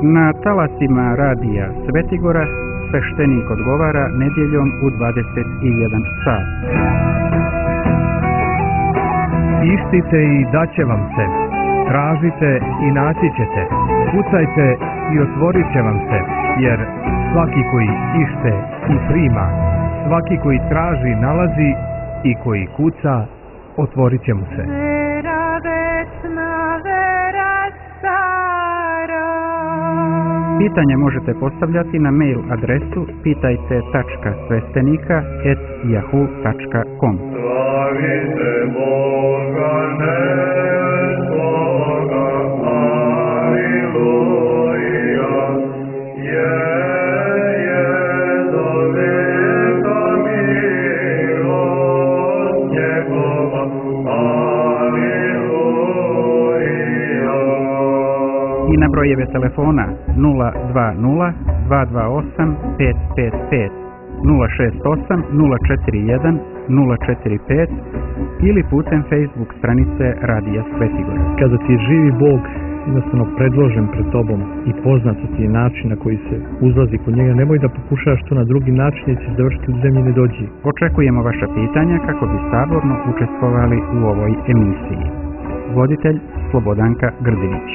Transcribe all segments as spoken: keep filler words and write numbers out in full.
Na talasima radija Svetigora sveštenik odgovara nedjeljom u dvadeset jedan sat. Ištite i daće vam se, tražite i naći ćete, kucajte i otvorit će vam se, jer svaki koji ište i prima, svaki koji traži nalazi i koji kuca, otvorit će mu se. Pitanje možete postavljati na mail adresu pitajte tačka sveštenika et yahoo tačka com. Slavite Boga neskoga, aleluja, je, je do veka milost njegova, aleluja. I na brojeve telefona nula dva nula dva dva osam pet pet pet, nula šest osam nula četiri jedan nula četiri pet ili putem Facebook stranice Radija Svetigora. Kada ti je živi Bog jednostavno predložen pred tobom i poznat ti je način na koji se uzlazi kod njega, nemoj da pokušaš to na drugi način jer ćeš završiti u zemlji ne dođi. Očekujemo vaša pitanja kako bi saborno učestvovali u ovoj emisiji. Voditelj Slobodanka Grdinić.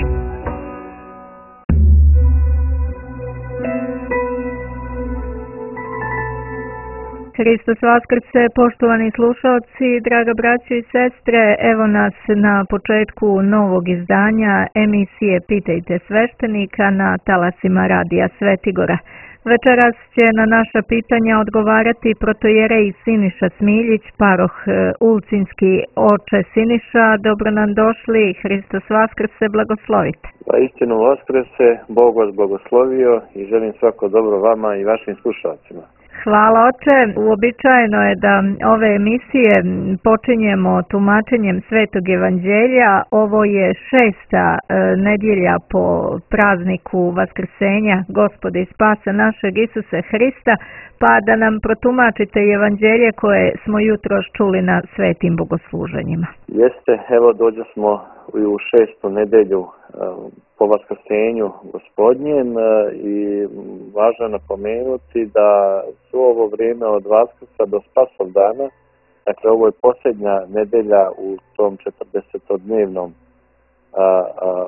Hristos Vaskrse, poštovani slušalci, draga braćo i sestre, evo nas na početku novog izdanja emisije Pitajte sveštenika na talasima Radija Svetigora. Večeras će na naša pitanja odgovarati protojerej Siniša Smiljić, paroh Ulcinski. Oče Siniša, dobro nam došli, Hristos Vaskrse, blagoslovite. Pa istinu Vaskrse, Bog vas blagoslovio i želim svako dobro vama i vašim slušalcima. Hvala oče, uobičajeno je da ove emisije počinjemo tumačenjem Svetog Evanđelja. Ovo je šesta e, nedjelja po prazniku Vaskrsenja Gospoda i Spasa našeg Isuse Hrista, pa da nam protumačite Evanđelje koje smo jutros čuli na svetim bogosluženjima. Jeste, evo dođe smo u šestu nedjelju po Vaskrsenju Gospodnjem i važno je napomenuti da su ovo vrijeme od Vaskrsa do Spasovdana, dakle ovo je posljednja nedjelja u tom četrdesetodnevnom a, a, a,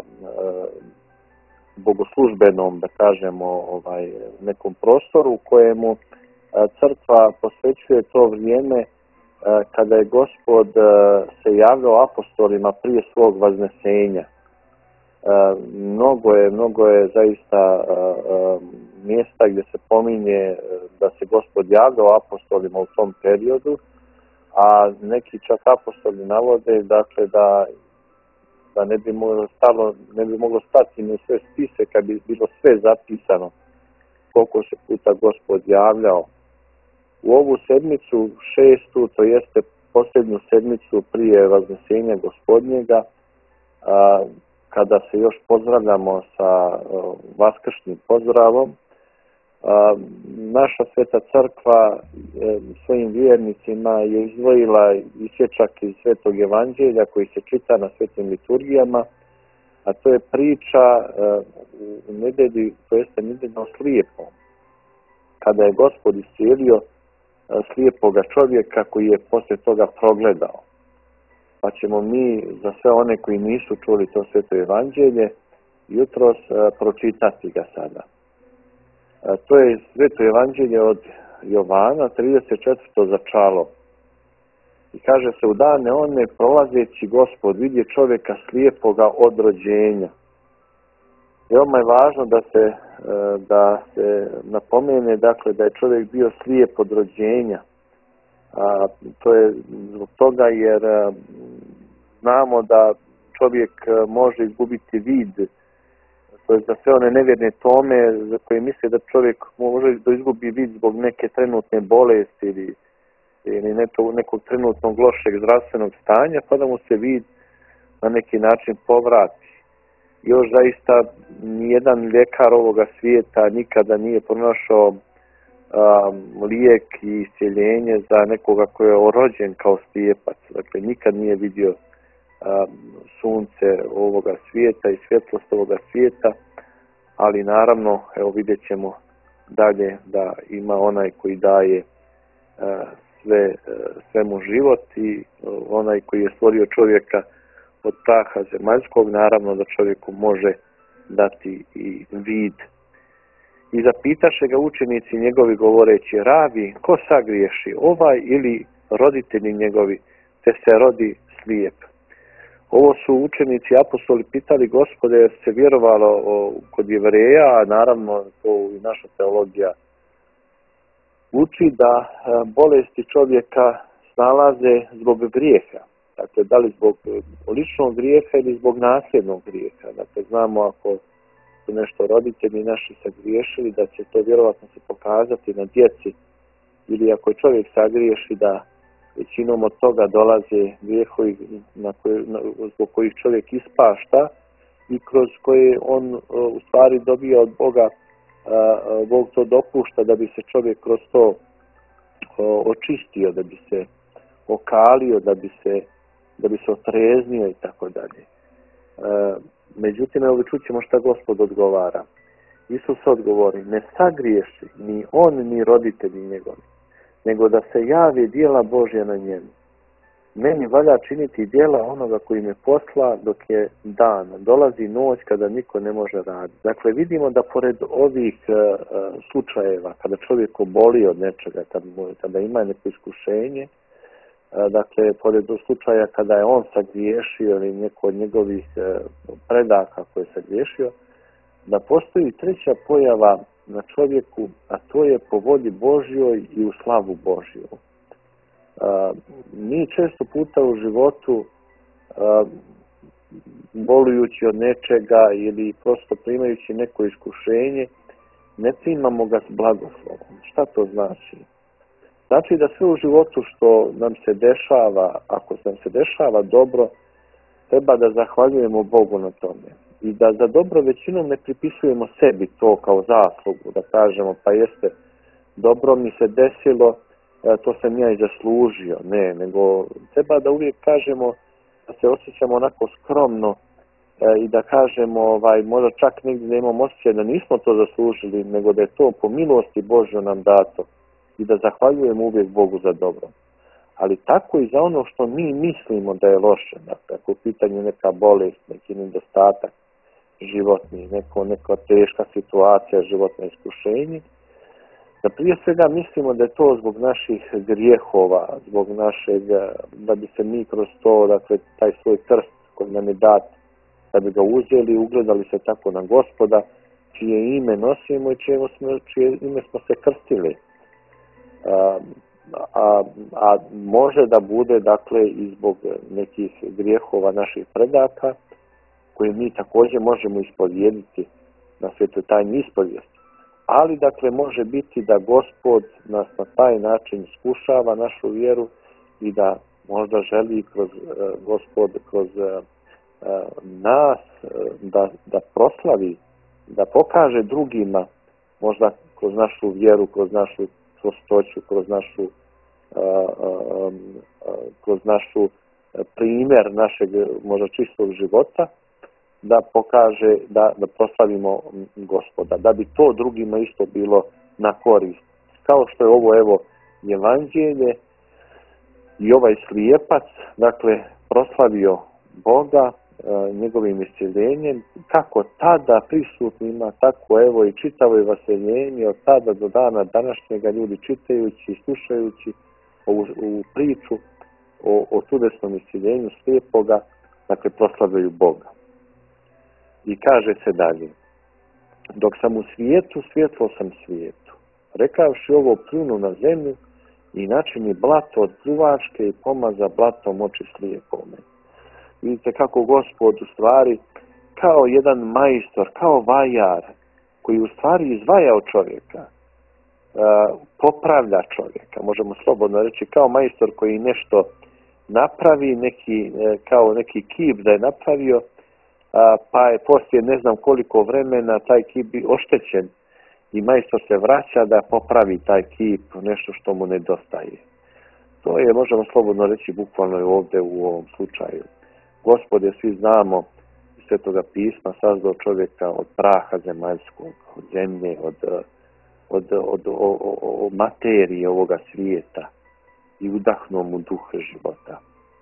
bogoslužbenom, da kažemo, ovaj, nekom prostoru u kojemu a, crkva posvećuje to vrijeme a, kada je Gospod a, se javljao apostolima prije svog vaznesenja. Uh, mnogo je, mnogo je zaista uh, uh, mjesta gdje se pominje uh, da se Gospod javljao apostolima u tom periodu, a neki čak apostoli navode dakle da, da ne bi moglo stalo, ne bi moglo stati ni sve spise kad bi bilo sve zapisano koliko se puta Gospod javljao. U ovu sedmicu šestu, to jeste posljednju sedmicu prije vaznesenja Gospodnjega, uh, kada se još pozdravljamo sa uh, vaskršnjim pozdravom, uh, naša Sveta Crkva uh, svojim vjernicima je izdvojila isječak iz Svetog Evanđelja koji se čita na svetim liturgijama, a to je priča uh, u nedelji, to jeste nedelja o slijepom, kada je Gospod iscijelio uh, slijepoga čovjeka koji je poslije toga progledao. Pa ćemo mi za sve one koji nisu čuli to Sveto Evanđelje jutros a, pročitati ga sada. A, to je Sveto Evanđelje od Jovana, trideset četvrto začalo. I kaže se, u dane one prolazeći Gospod vidje čovjeka slijepoga od rođenja. Veoma je važno da se, a, da se napomene dakle, da je čovjek bio slijep od rođenja. A, to je zbog toga jer a, znamo da čovjek a, može izgubiti vid, to je za sve one nevjerne tome za koje misle da čovjek može da izgubi vid zbog neke trenutne bolesti ili, ili nekog, nekog trenutnog lošeg zdravstvenog stanja, pa da mu se vid na neki način povrati. Još zaista nijedan ljekar ovoga svijeta nikada nije pronašao Um, lijek i iscjeljenje za nekoga koji je rođen kao slijepac. Dakle, nikad nije vidio um, sunce ovoga svijeta i svjetlost ovoga svijeta, ali naravno, evo vidjet ćemo dalje da ima onaj koji daje sve, svemu život i onaj koji je stvorio čovjeka od praha zemaljskog, naravno da čovjeku može dati i vid. I zapitaše ga učenici njegovi govoreći: Rabi, ko sagriješi, ovaj ili roditelji njegovi, te se rodi slijep? Ovo su učenici apostoli pitali Gospode, jer se vjerovalo o, kod Jevreja, a naravno to i naša teologija uči da bolesti čovjeka snalaze zbog grijeha. Dakle, da li zbog ličnog grijeha ili zbog nasljednog grijeha. Dakle, znamo ako su nešto roditelji naši sagriješili, da će to vjerovatno se pokazati na djeci, ili ako je čovjek sagriješi, da većinom od toga dolaze grijehovi na koje, na, zbog kojih čovjek ispašta i kroz koje on u stvari dobija od Boga. Bog to dopušta da bi se čovjek kroz to očistio, da bi se okalio, da bi se, da bi se otreznio i tako dalje. Međutim, evo čućemo šta Gospod odgovara. Isus odgovori: ne sagriješi ni on ni roditelji njegovi, nego da se javi djela Božja na njemu. Meni valja činiti djela onoga koji me posla dok je dan. Dolazi noć kada niko ne može raditi. Dakle, vidimo da pored ovih uh, slučajeva, kada čovjek oboli od nečega, kada, kada ima neko iskušenje, uh, dakle, pored slučaja kada je on sagriješio ili neko od njegovih uh, predaka koje je sagriješio, da postoji treća pojava na čovjeku, a to je po volji Božjoj i u slavu Božju. Uh, mi često puta u životu uh, bolujući od nečega ili prosto primajući neko iskušenje, ne primamo ga s blagoslovom. Šta to znači? Znači da sve u životu što nam se dešava, ako nam se dešava dobro, treba da zahvaljujemo Bogu na tome. I da za dobro većinom ne pripisujemo sebi to kao zaslugu, da kažemo pa jeste, dobro mi se desilo, to sam ja i zaslužio. Ne, nego treba da uvijek kažemo, da se osjećamo onako skromno e, i da kažemo, ovaj, možda čak negdje da imamo osjećaj da nismo to zaslužili, nego da je to po milosti Božjoj nam dato i da zahvaljujemo uvijek Bogu za dobro. Ali tako i za ono što mi mislimo da je loše, dakle, ako u pitanju neka bolest, neki nedostatak životni, neko, neka teška situacija, životno iskušenje, da prije svega mislimo da je to zbog naših grijehova, zbog našeg, da bi se mi kroz to, dakle, taj svoj krst koji nam je dat, da bi ga uzeli, ugledali se tako na Gospoda, čije ime nosimo i čije, smo, čije ime smo se krstili. A, a, a može da bude, dakle, i zbog nekih grijehova naših predaka, koje mi također možemo ispovjediti na svetoj tajni ispovijesti. Ali, dakle, može biti da Gospod nas na taj način iskušava našu vjeru i da možda želi kroz uh, Gospod, kroz uh, nas uh, da, da proslavi, da pokaže drugima, možda kroz našu vjeru, kroz našu prostoću, kroz našu, uh, um, uh, kroz našu primjer našeg možda čistog života, da pokaže, da, da proslavimo Gospoda, da bi to drugima isto bilo na korist. Kao što je ovo, evo, evanđelje i ovaj slijepac, dakle, proslavio Boga e, njegovim isceljenjem, kako tada prisutnima, tako evo i čitavo je vaseljenje od tada do dana današnjega, ljudi čitajući i slušajući ovu, ovu priču o, o čudesnom isceljenju slijepoga, dakle, proslavljaju Boga. I kaže se dalje: dok sam u svijetu, svjetlo sam svijetu. Rekavši ovo, pljunu na zemlju i načini blato od pljuvačke i pomaza blatom oči slijepome. Vidite kako Gospod u stvari kao jedan majstor, kao vajar, koji u stvari izvaja od čovjeka, popravlja čovjeka, možemo slobodno reći, kao majstor koji nešto napravi, neki, kao neki kip da je napravio, pa je poslije ne znam koliko vremena taj kip oštećen i majstor se vraća da popravi taj kip, nešto što mu nedostaje. To je, možemo slobodno reći, bukvalno je ovdje u ovom slučaju. Gospode, svi znamo Svetoga pisma sazdao čovjeka od praha zemaljskog, od zemlje, od, od, od, od, od materije ovoga svijeta i udahnuo mu duh života.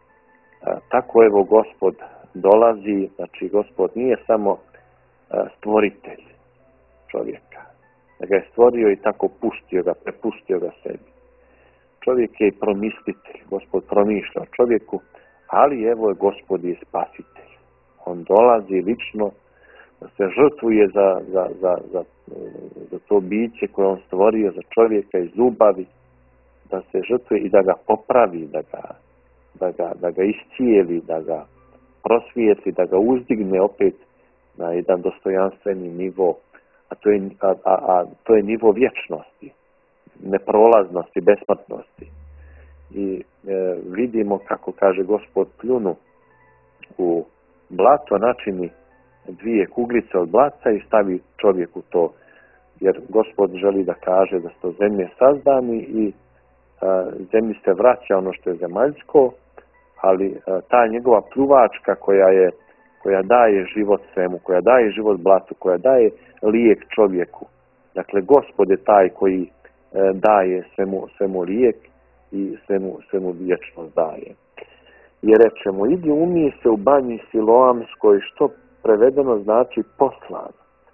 A, tako evo Gospod dolazi, znači Gospod nije samo a, stvoritelj čovjeka, da ga je stvorio i tako pustio ga, prepustio ga sebi. Čovjek je i promislitelj, Gospod promišlja o čovjeku, ali evo je Gospod i spasitelj. On dolazi lično da se žrtvuje za, za, za, za, za to biće koje on stvorio, za čovjeka iz ljubavi, da se žrtvuje i da ga popravi, da ga, da ga, da ga iscijeli, da ga prosvijetli, da ga uzdigne opet na jedan dostojanstveni nivo, a to je, a, a, a to je nivo vječnosti, neprolaznosti, besmrtnosti. I e, vidimo kako kaže Gospod pljunu u blato, načini dvije kuglice od blata i stavi čovjeku to. Jer Gospod želi da kaže da su to zemlje sazdani i a, zemlji se vraća ono što je zemaljsko, ali a, ta njegova pljuvačka koja je koja daje život svemu, koja daje život blatu, koja daje lijek čovjeku. Dakle, Gospod je taj koji e, daje svemu, svemu lijek i svemu, svemu vječnost daje. I rečemo, idi umij se u banji Siloamskoj, što prevedeno znači poslan.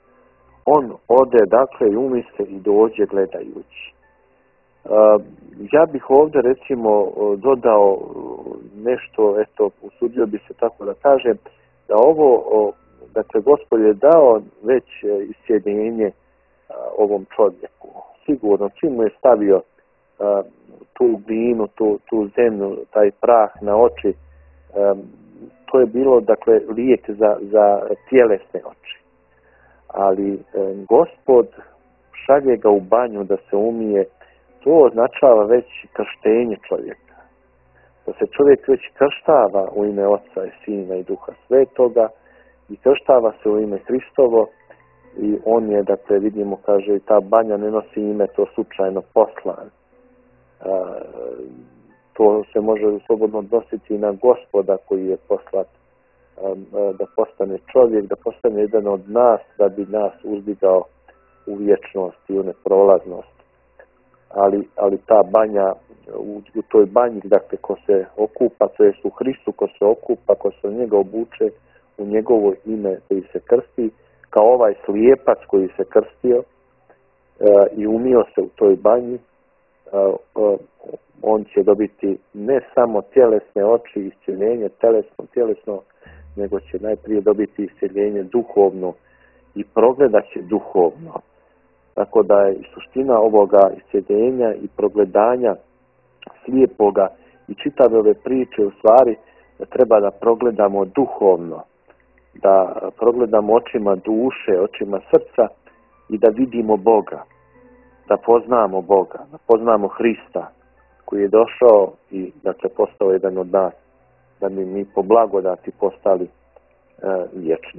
On ode, dakle, i umij se i dođe gledajući. E, ja bih ovdje, recimo, dodao nešto, eto, usudio bi se tako da kažem, da ovo, dakle, Gospod je dao već isjedinjenje ovom čovjeku. Sigurno, čim mu je stavio a, tu glinu, tu, tu zemlju, taj prah na oči, a, to je bilo, dakle, lijek za, za tjelesne oči. Ali a, Gospod šalje ga u banju da se umije, to označava već krštenje čovjeka. Da se čovjek već krštava u ime Oca i Sina i Duha Svetoga i krštava se u ime Hristovo i on je, dakle, vidimo, kaže, i ta banja ne nosi ime, to slučajno poslan. A, to se može slobodno odnositi i na Gospoda koji je poslat a, a, da postane čovjek, da postane jedan od nas, da bi nas uzdigao u vječnost i u neprolaznost. Ali, ali ta banja, u, u toj banji, dakle, ko se okupa, to jest u Hristu, ko se okupa, ko se u njega obuče, u njegovo ime koji se krsti, kao ovaj slijepac koji se krstio e, i umio se u toj banji, e, e, on će dobiti ne samo tjelesne oči, iscjeljenje telesno, tjelesno, nego će najprije dobiti iscjeljenje duhovno i progledat će duhovno. Tako da je suština ovoga iscjeljenja i progledanja slijepoga i čitave ove priče u stvari da treba da progledamo duhovno, da progledamo očima duše, očima srca i da vidimo Boga, da poznamo Boga, da poznamo Hrista koji je došao i, dakle, postao jedan od nas, da bi mi po blagodati postali e, vječni.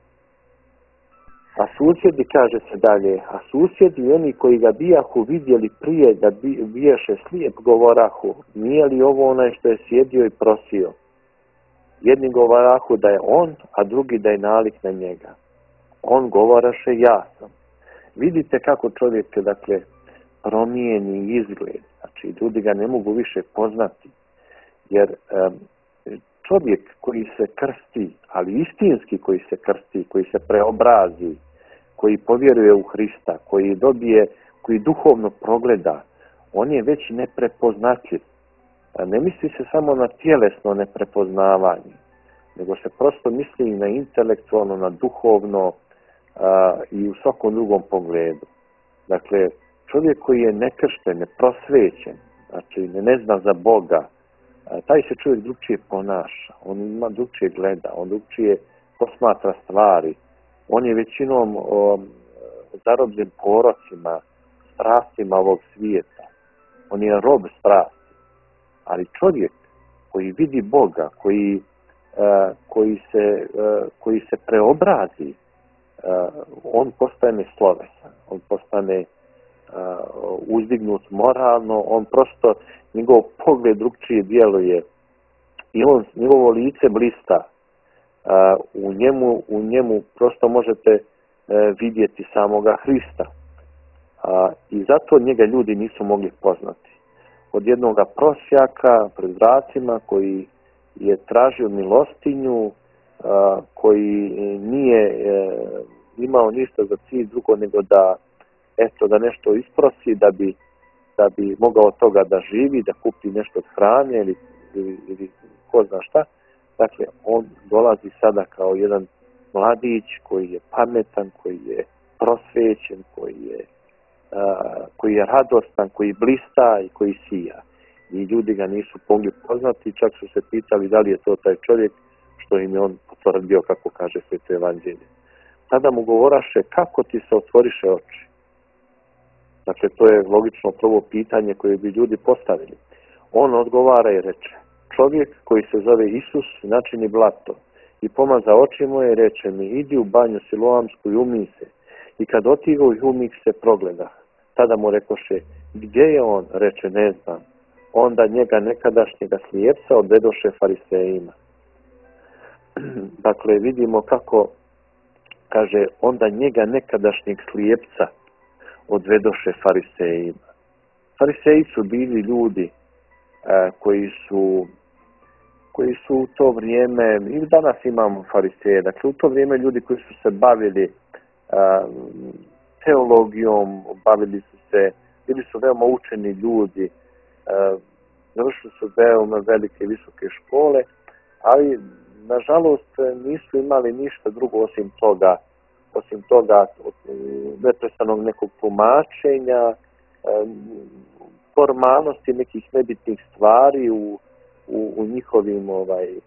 A susjedi, kaže se dalje, a susjedi oni koji ga bijahu vidjeli prije da bi, biješe slijep, govorahu, nije li ovo onaj što je sjedio i prosio? Jedni govorahu da je on, a drugi da je nalik na njega. On govoraše, ja sam. Vidite kako čovjek, dakle, promijeni izgled. Znači, ljudi ga ne mogu više poznati. Jer um, čovjek koji se krsti, ali istinski koji se krsti, koji se preobrazi, koji povjeruje u Hrista, koji dobije, koji duhovno progleda, on je već neprepoznatljiv. Ne misli se samo na tjelesno neprepoznavanje, nego se prosto misli i na intelektualno, na duhovno a, i u svakom drugom pogledu. Dakle, čovjek koji je nekršten, neprosvećen, znači ne, ne zna za Boga, a, taj se čovjek drugčije ponaša, on ima drugčije gleda, on drugčije posmatra stvari, on je većinom o, zarobljen porocima, strastima ovog svijeta, on je rob strasti. Ali čovjek koji vidi Boga, koji, uh, koji, se, uh, koji se preobrazi, uh, on postane slovesan, on postane uh, uzdignut moralno, on prosto, njegov pogled drugčije djeluje i on, njegovo lice blista. u njemu, u njemu prosto možete vidjeti samoga Hrista. I zato njega ljudi nisu mogli poznati. Od jednog prosjaka pred vratima koji je tražio milostinju, koji nije imao ništa za cilj drugo nego da, eto, da nešto isprosi, da bi, da bi mogao od toga da živi, da kupi nešto od hrane ili, ili, ili ko zna šta. Dakle, on dolazi sada kao jedan mladić koji je pametan, koji je prosvećen, koji je, uh, koji je radostan, koji blista i koji sija. I ljudi ga nisu mogli poznati, čak su se pitali da li je to taj čovjek, što im je on potvrdio, kako kaže Sveto evanđelje. Tada mu govoraše, kako ti se otvoriše oči? Dakle, to je logično prvo pitanje koje bi ljudi postavili. On odgovara i reče, čovjek koji se zove Isus načini blato i pomaza oči moje i reče mi, idi u banju Siloamsku i umij se. I kad otigo i umih se progleda. Tada mu rekoše, gdje je on? Reče, ne znam. Onda njega nekadašnjega slijepca odvedoše farisejima. Dakle, vidimo kako, kaže, onda njega nekadašnjeg slijepca odvedoše farisejima. Fariseji su bili ljudi a, koji su koji su u to vrijeme, i danas imamo fariseje, dakle u to vrijeme ljudi koji su se bavili a, teologijom, bavili su se, bili su veoma učeni ljudi, a, završili su veoma velike visoke škole, ali nažalost nisu imali ništa drugo osim toga, osim toga neprestanog nekog tumačenja, formalnosti nekih nebitnih stvari u, u, u njihovim ovaj, e,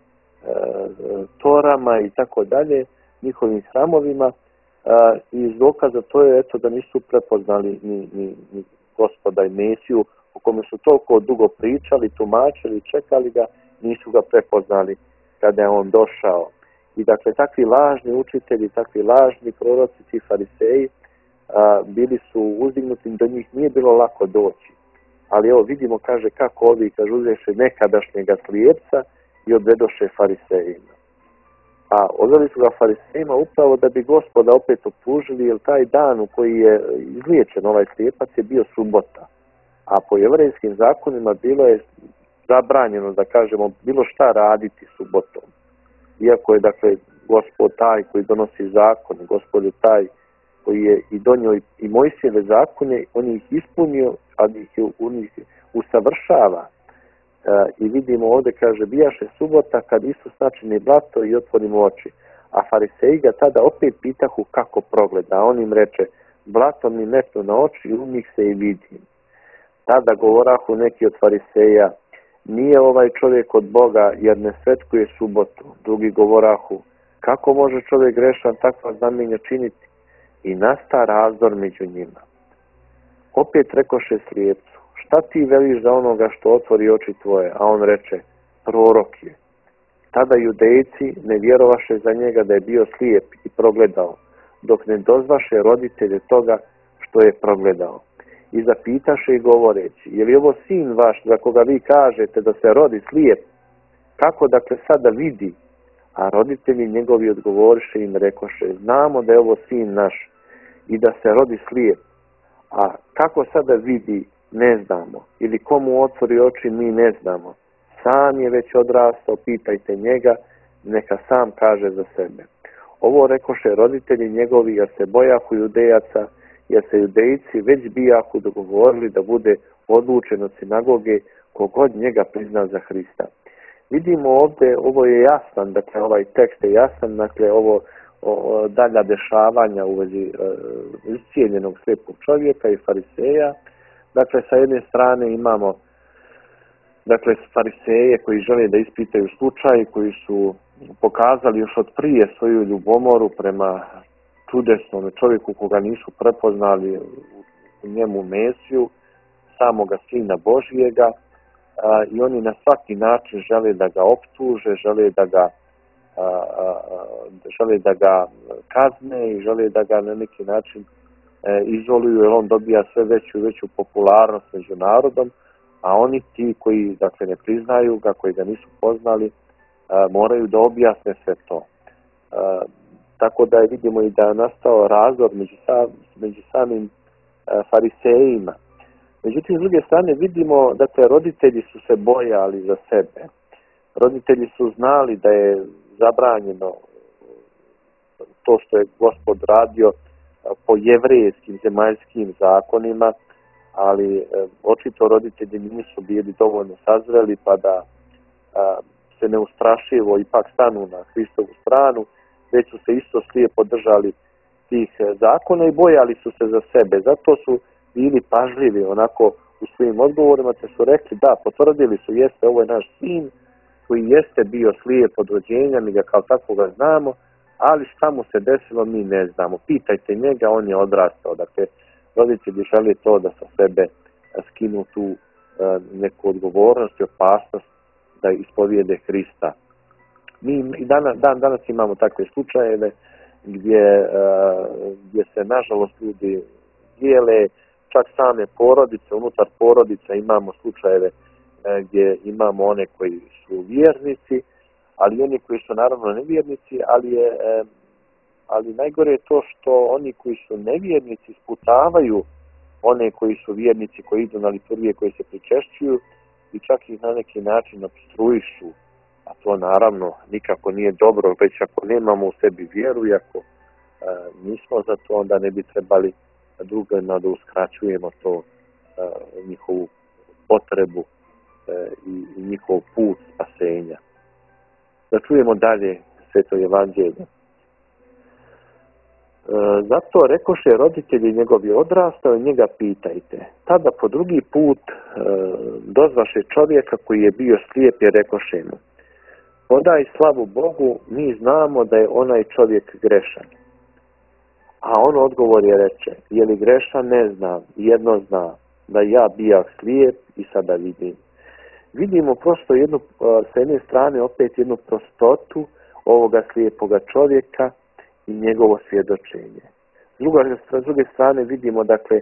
torama i tako dalje, njihovim hramovima, e, i iz dokaza to je eto da nisu prepoznali ni, ni, ni Gospoda i Mesiju, o kome su toliko dugo pričali, tumačili, čekali ga, nisu ga prepoznali kada je on došao. I dakle, takvi lažni učitelji, takvi lažni proroci, ti fariseji, a, bili su uzdignuti, do njih nije bilo lako doći. Ali evo vidimo, kaže, kako ovi, kaže, uzreše nekadašnjega slijepca i odvedoše farisejima. A odveli su ga farisejima upravo da bi Gospoda opet optužili, jer taj dan u koji je izliječen ovaj slijepac je bio subota. A po jevrejskim zakonima bilo je zabranjeno, da kažemo, bilo šta raditi subotom. Iako je, dakle, Gospod taj koji donosi zakon, Gospod je taj koji je i donio i Mojsijeve zakone, on ih ispunio, ali ih on ih usavršava. E, I vidimo ovdje, kaže, bijaše subota kad Isus načini blato i otvori mu oči. A fariseji ga tada opet pitahu kako progleda. A on im reče, blato mi metnu na oči i u njih se i vidim. Tada govorahu neki od fariseja, nije ovaj čovjek od Boga jer ne svetkuje subotu. Drugi govorahu, kako može čovjek grešan takva znamenja činiti? I nasta razdor među njima. Opet rekoše slijepcu, šta ti veliš za onoga što otvori oči tvoje? A on reče, prorok je. Tada judejci ne vjerovaše za njega da je bio slijep i progledao, dok ne dozvaše roditelje toga što je progledao. I zapitaše i govoreći, je li ovo sin vaš za koga vi kažete da se rodi slijep? Kako dakle sada vidi? A roditelji njegovi odgovoriše im rekoše, znamo da je ovo sin naš i da se rodi slijep. A kako sada vidi, ne znamo. Ili komu otvori oči, mi ne znamo. Sam je već odrastao, pitajte njega, neka sam kaže za sebe. Ovo rekoše roditelji njegovi jer se bojahu judejaca, jer se judejci već bijahu dogovorili da bude odlučen od sinagoge kogod njega prizna za Hrista. Vidimo ovdje, ovo je jasan, dakle ovaj tekst je jasan, dakle ovo o, dalja dešavanja u vezi e, iscijeljenog slijepog čovjeka i fariseja. Dakle, sa jedne strane imamo dakle fariseje koji žele da ispitaju slučaj, koji su pokazali još od prije svoju ljubomoru prema čudesnom čovjeku koga nisu prepoznali u njemu Mesiju, samoga Sina Božijega, a, i oni na svaki način žele da ga optuže, žele da ga a, a, žele da ga kazne i žele da ga na neki način e, izoluju, jer on dobija sve veću i veću popularnost među narodom, a oni ti koji dakle ne priznaju ga, koji ga nisu poznali, a, moraju da objasne sve to. A, tako da je vidimo i da je nastao razdor među, sam, među samim a, farisejima. Međutim, s druge strane vidimo da te roditelji su se bojali za sebe. Roditelji su znali da je zabranjeno to što je Gospod radio po jevrejskim zemaljskim zakonima, ali e, očito roditelji nisu bili dovoljno sazreli pa da a, se neustrašivo ipak stanu na Hristovu stranu, već su se isto slijepo držali tih zakona i bojali su se za sebe. Zato su bili pažljivi onako u svojim odgovorima, te su rekli da, potvrdili su, jeste, ovo je naš sin koji jeste bio slijep od rođenja, mi ga kao takvoga znamo, ali šta mu se desilo mi ne znamo. Pitajte njega, on je odrastao. Dakle, roditelji žele to da sa sebe skinu tu uh, neku odgovornost i opasnost da ispovijede Hrista. Mi i dan, dan danas imamo takve slučajeve gdje, uh, gdje se nažalost ljudi dijele, čak same porodice, unutar porodica imamo slučajeve uh, gdje imamo one koji su vjernici, ali oni koji su naravno nevjernici, ali je uh, ali najgore je to što oni koji su nevjernici sputavaju one koji su vjernici, koji idu na liturgije, koji se pričešćuju i čak ih na neki način opstruišu. A to naravno nikako nije dobro, već ako nemamo u sebi vjeru i ako e, nismo za to, onda ne bi trebali drugima da uskraćujemo to e, njihovu potrebu e, i, i njihov put spasenja. Da čujemo dalje Sveto Evanđelje. Zato rekoše roditelji njegovi odrastao i njega pitajte. Tada po drugi put e, dozvaše čovjeka koji je bio slijep i rekoše mu: podaj slavu Bogu, mi znamo da je onaj čovjek grešan. A on odgovor je reče: je li grešan, ne znam, jedno zna, da ja bijah slijep i sada vidim. Vidimo prosto jednu, s jedne strane opet jednu prostotu ovoga slijepoga čovjeka i njegovo svjedočenje. S druge strane vidimo, dakle,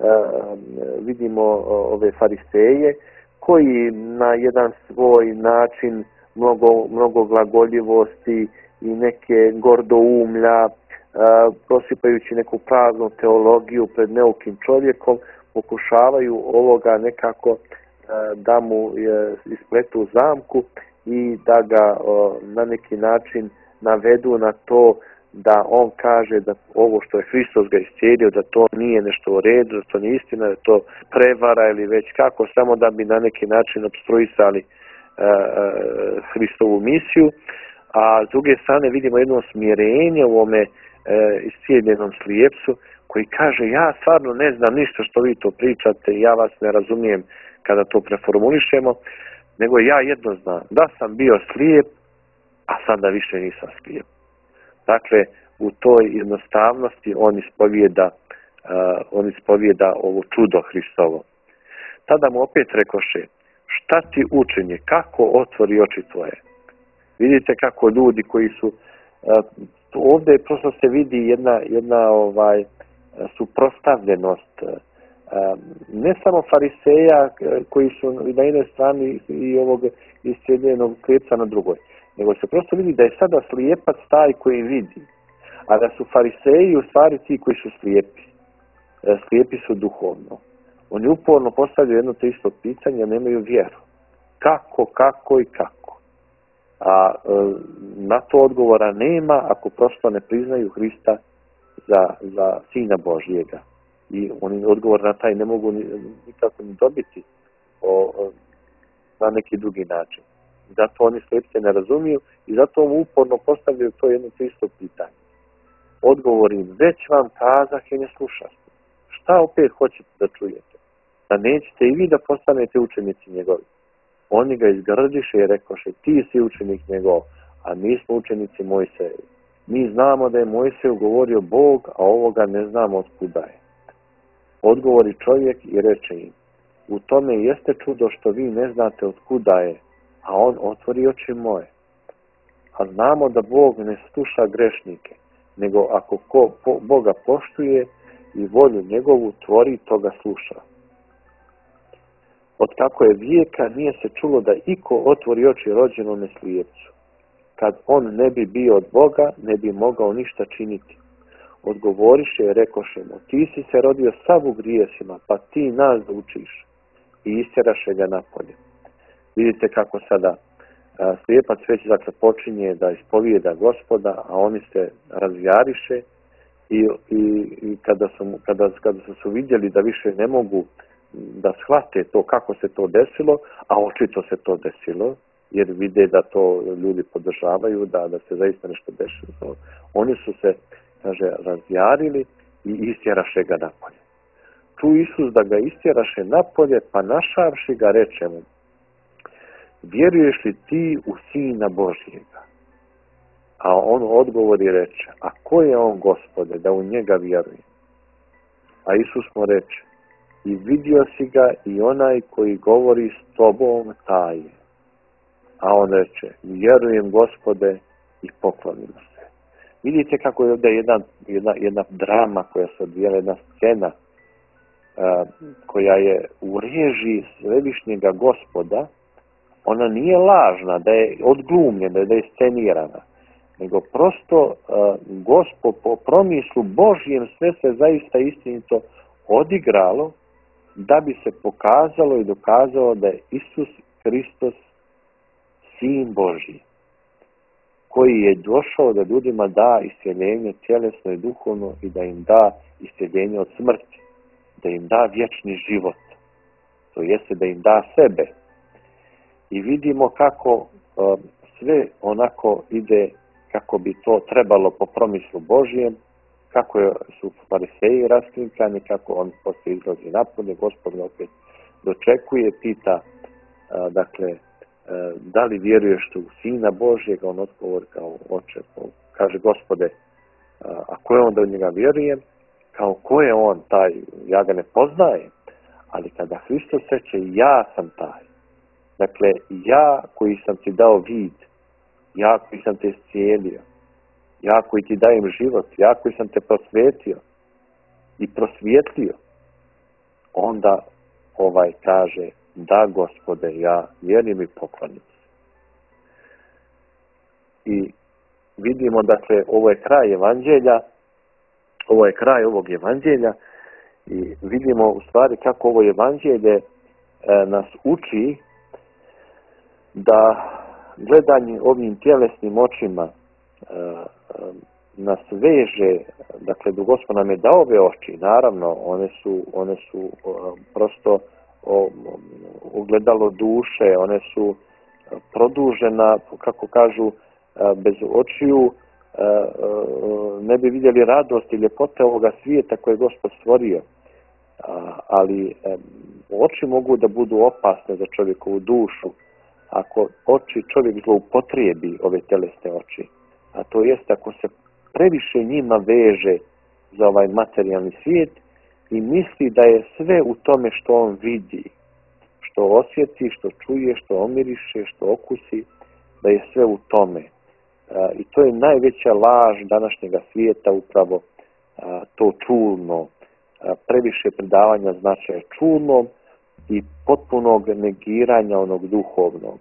vidimo ove fariseje koji na jedan svoj način mnogo, mnogo glagoljivosti i neke gordoumlja, prosipajući neku praznu teologiju pred neukim čovjekom, pokušavaju ovoga nekako da mu ispletu zamku i da ga na neki način navedu na to da on kaže da ovo što je Hristos ga iscijelio, da to nije nešto u redu, da to nije istina, da je to prevara ili već kako, samo da bi na neki način opstruisali uh, uh, Hristovu misiju. A s druge strane vidimo jedno smirenje u ovome uh, iscijeljenom slijepcu koji kaže: ja stvarno ne znam ništa što vi to pričate, ja vas ne razumijem kada to preformulišemo, nego ja jedno znam, da sam bio slijep, a sada više nisam slijep. Dakle, u toj jednostavnosti on ispovijeda, uh, on ispovijeda ovo čudo Hristovo. Tada mu opet rekoše: šta ti učinje, kako otvori oči tvoje? Vidite kako ljudi koji su, uh, ovdje prosto se vidi jedna, jedna ovaj, suprotstavljenost, uh, ne samo fariseja koji su na jednoj strani i ovog iscijeljenog slijepca na drugoj, nego se prosto vidi da je sada slijepac taj koji vidi, a da su fariseji u stvari ti koji su slijepi. Slijepi su duhovno. Oni uporno postavljaju jedno te isto pitanje, a nemaju vjeru. Kako, kako i kako? A na to odgovora nema ako prosto ne priznaju Hrista za, za Sina Božjega. I oni odgovor na taj ne mogu nikako ni dobiti o, o, na neki drugi način. Zato oni slijepce ne razumiju i zato mu uporno postavljaju to jedno isto pitanje. Odgovorim: već vam kazah i ne slušaste. Šta opet hoćete da čujete? Da nećete i vi da postanete učenici njegovi. Oni ga izgrdiše i rekoše: ti si učenik njegov, a mi smo učenici Mojsejevi. Mi znamo da je Mojsej govorio Bog, a ovoga ne znamo otkuda je. Odgovori čovjek i reče im: u tome jeste čudo što vi ne znate otkuda je, a on otvori oči moje. A znamo da Bog ne sluša grešnike, nego ako ko po, Boga poštuje i volju njegovu tvori, toga sluša. Od kako je vijeka nije se čulo da iko otvori oči rođenome slijepcu. kad on ne bi bio od Boga, ne bi mogao ništa činiti. Odgovoriše i rekoše mu, ti si se rodio sav u grijesima, pa ti nas da učiš. I istjeraše ga napolje. Vidite kako sada a, slijepac već dakle počinje da ispovijeda Gospoda, a oni se razjariše i, i, i kada, su, kada, kada su su vidjeli da više ne mogu da shvate to kako se to desilo, a očito se to desilo, jer vide da to ljudi podržavaju, da, da se zaista nešto desilo. Oni su se, kaže, razjarili i istjeraše ga napolje. Tu Isus da ga istjeraše napolje, pa našavši ga reče mu, vjeruješ li ti u Sina Božjega? A on odgovori reče, a ko je on, Gospode, da u njega vjerujem? A Isus mu reče, i vidio si ga i onaj koji govori s tobom taj je. A on reče, vjerujem, Gospode, i poklonim se. Vidite kako je ovdje jedan, jedna, jedna drama koja se odvijela, jedna scena uh, koja je u režiji svevišnjega Gospoda. Ona nije lažna, da je odglumljena, da je scenirana, nego prosto uh, Gospod po promislu Božjem sve se zaista istinito odigralo da bi se pokazalo i dokazalo da je Isus Hristos Sin Božji, koji je došao da ljudima da isceljenje tjelesno i duhovno i da im da isceljenje od smrti, da im da vječni život, to jeste da im da sebe. I vidimo kako uh, sve onako ide kako bi to trebalo po promislu Božjem, kako je, su fariseji raskrinkani, kako on poslije izlazi napolje, Gospod opet dočekuje, pita, uh, dakle, uh, da li vjeruješ u Sina Božjeg, on odgovori kao oče, kaže, Gospode, uh, a ko je on da u njega vjerujem? Kao ko je on taj, ja ga ne poznajem, ali kada Hristos reče, ja sam taj. Dakle, ja koji sam ti dao vid, ja koji sam te iscijelio, ja koji ti dajem život, ja koji sam te prosvetio i prosvjetlio, onda ovaj kaže, da, Gospode, ja vjerujem i poklonim se. I vidimo, dakle, ovo je kraj evanđelja, ovo je kraj ovog evanđelja i vidimo u stvari kako ovo evanđelje e, nas uči da gledanje ovim tjelesnim očima e, nas veže, dakle, da Gospod nam je dao ove oči, naravno, one su, one su o, prosto o, ogledalo duše, one su produžena, kako kažu, bez očiju ne bi vidjeli radost i ljepote ovoga svijeta koje je Gospod stvorio. Ali oči mogu da budu opasne za čovjekovu dušu ako oči čovjek zloupotrijebi ove telesne oči. A to jest ako se previše njima veže za ovaj materijalni svijet i misli da je sve u tome što on vidi, što osjeti, što čuje, što omiriše, što okusi, da je sve u tome. I to je najveća laž današnjega svijeta, upravo to čulno, previše predavanja značaja čulnom i potpunog negiranja onog duhovnog.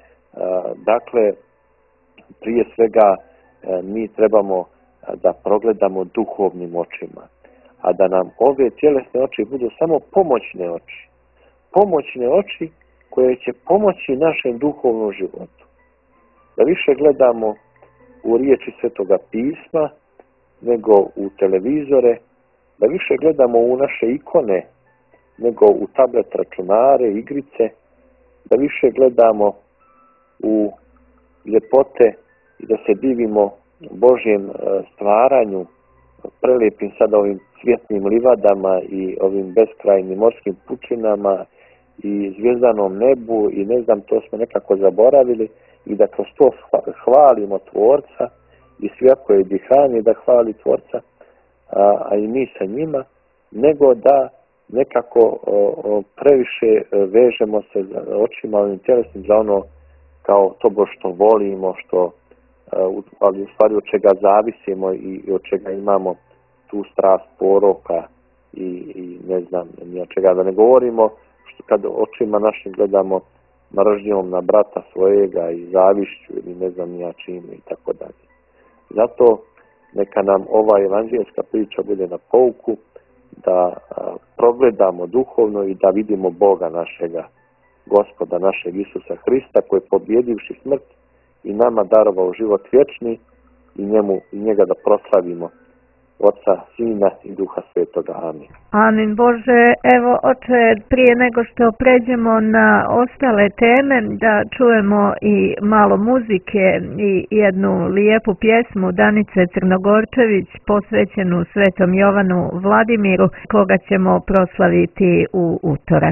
Dakle, prije svega mi trebamo da progledamo duhovnim očima, a da nam ove tjelesne oči budu samo pomoćne oči. Pomoćne oči koje će pomoći našem duhovnom životu. Da više gledamo u riječi Svetoga pisma nego u televizore, da više gledamo u naše ikone nego u tablet računare, igrice, da više gledamo u ljepote i da se divimo Božjem stvaranju, prelijepim sada ovim cvjetnim livadama i ovim beskrajnim morskim pučinama i zvjezdanom nebu i ne znam, to smo nekako zaboravili, i da kroz to hvalimo Tvorca i svako je dihanje da hvali Tvorca, a, a i mi sa njima, nego da nekako o, o, previše vežemo se za očima ovim tjelesnim za ono kao to što volimo, što, ali u stvari od čega zavisimo i, i od čega imamo tu strast poroka i, i ne znam, ni od čega da ne govorimo, što kad očima našim gledamo mržnjom na brata svojega i zavišću ili ne znam ja čime i tako dalje. Zato neka nam ova evanđelska priča bude na pouku da a, progledamo duhovno i da vidimo Boga našega, Gospoda našeg Isusa Hrista, koji je pobjedivši smrt i nama darovao život vječni i njemu i njega da proslavimo, Oca, Sina i Duha Svetoga. Amin. Amin Bože. Evo, oče, prije nego što pređemo na ostale teme, da čujemo i malo muzike i jednu lijepu pjesmu Danice Crnogorčević posvećenu Svetom Jovanu Vladimiru, koga ćemo proslaviti u utorak.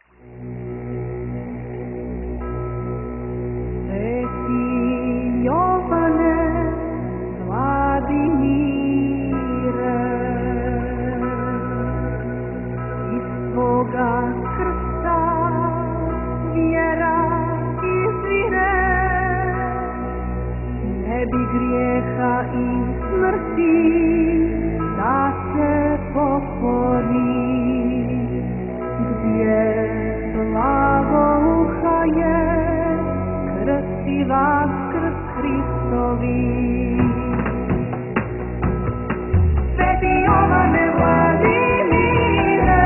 Tvoga krsta vjera izvire, ne bi grijeha i smrti da se pokori, gdje slavouha je krstiva krst Hristovi. Sveti Jovane Vladimire,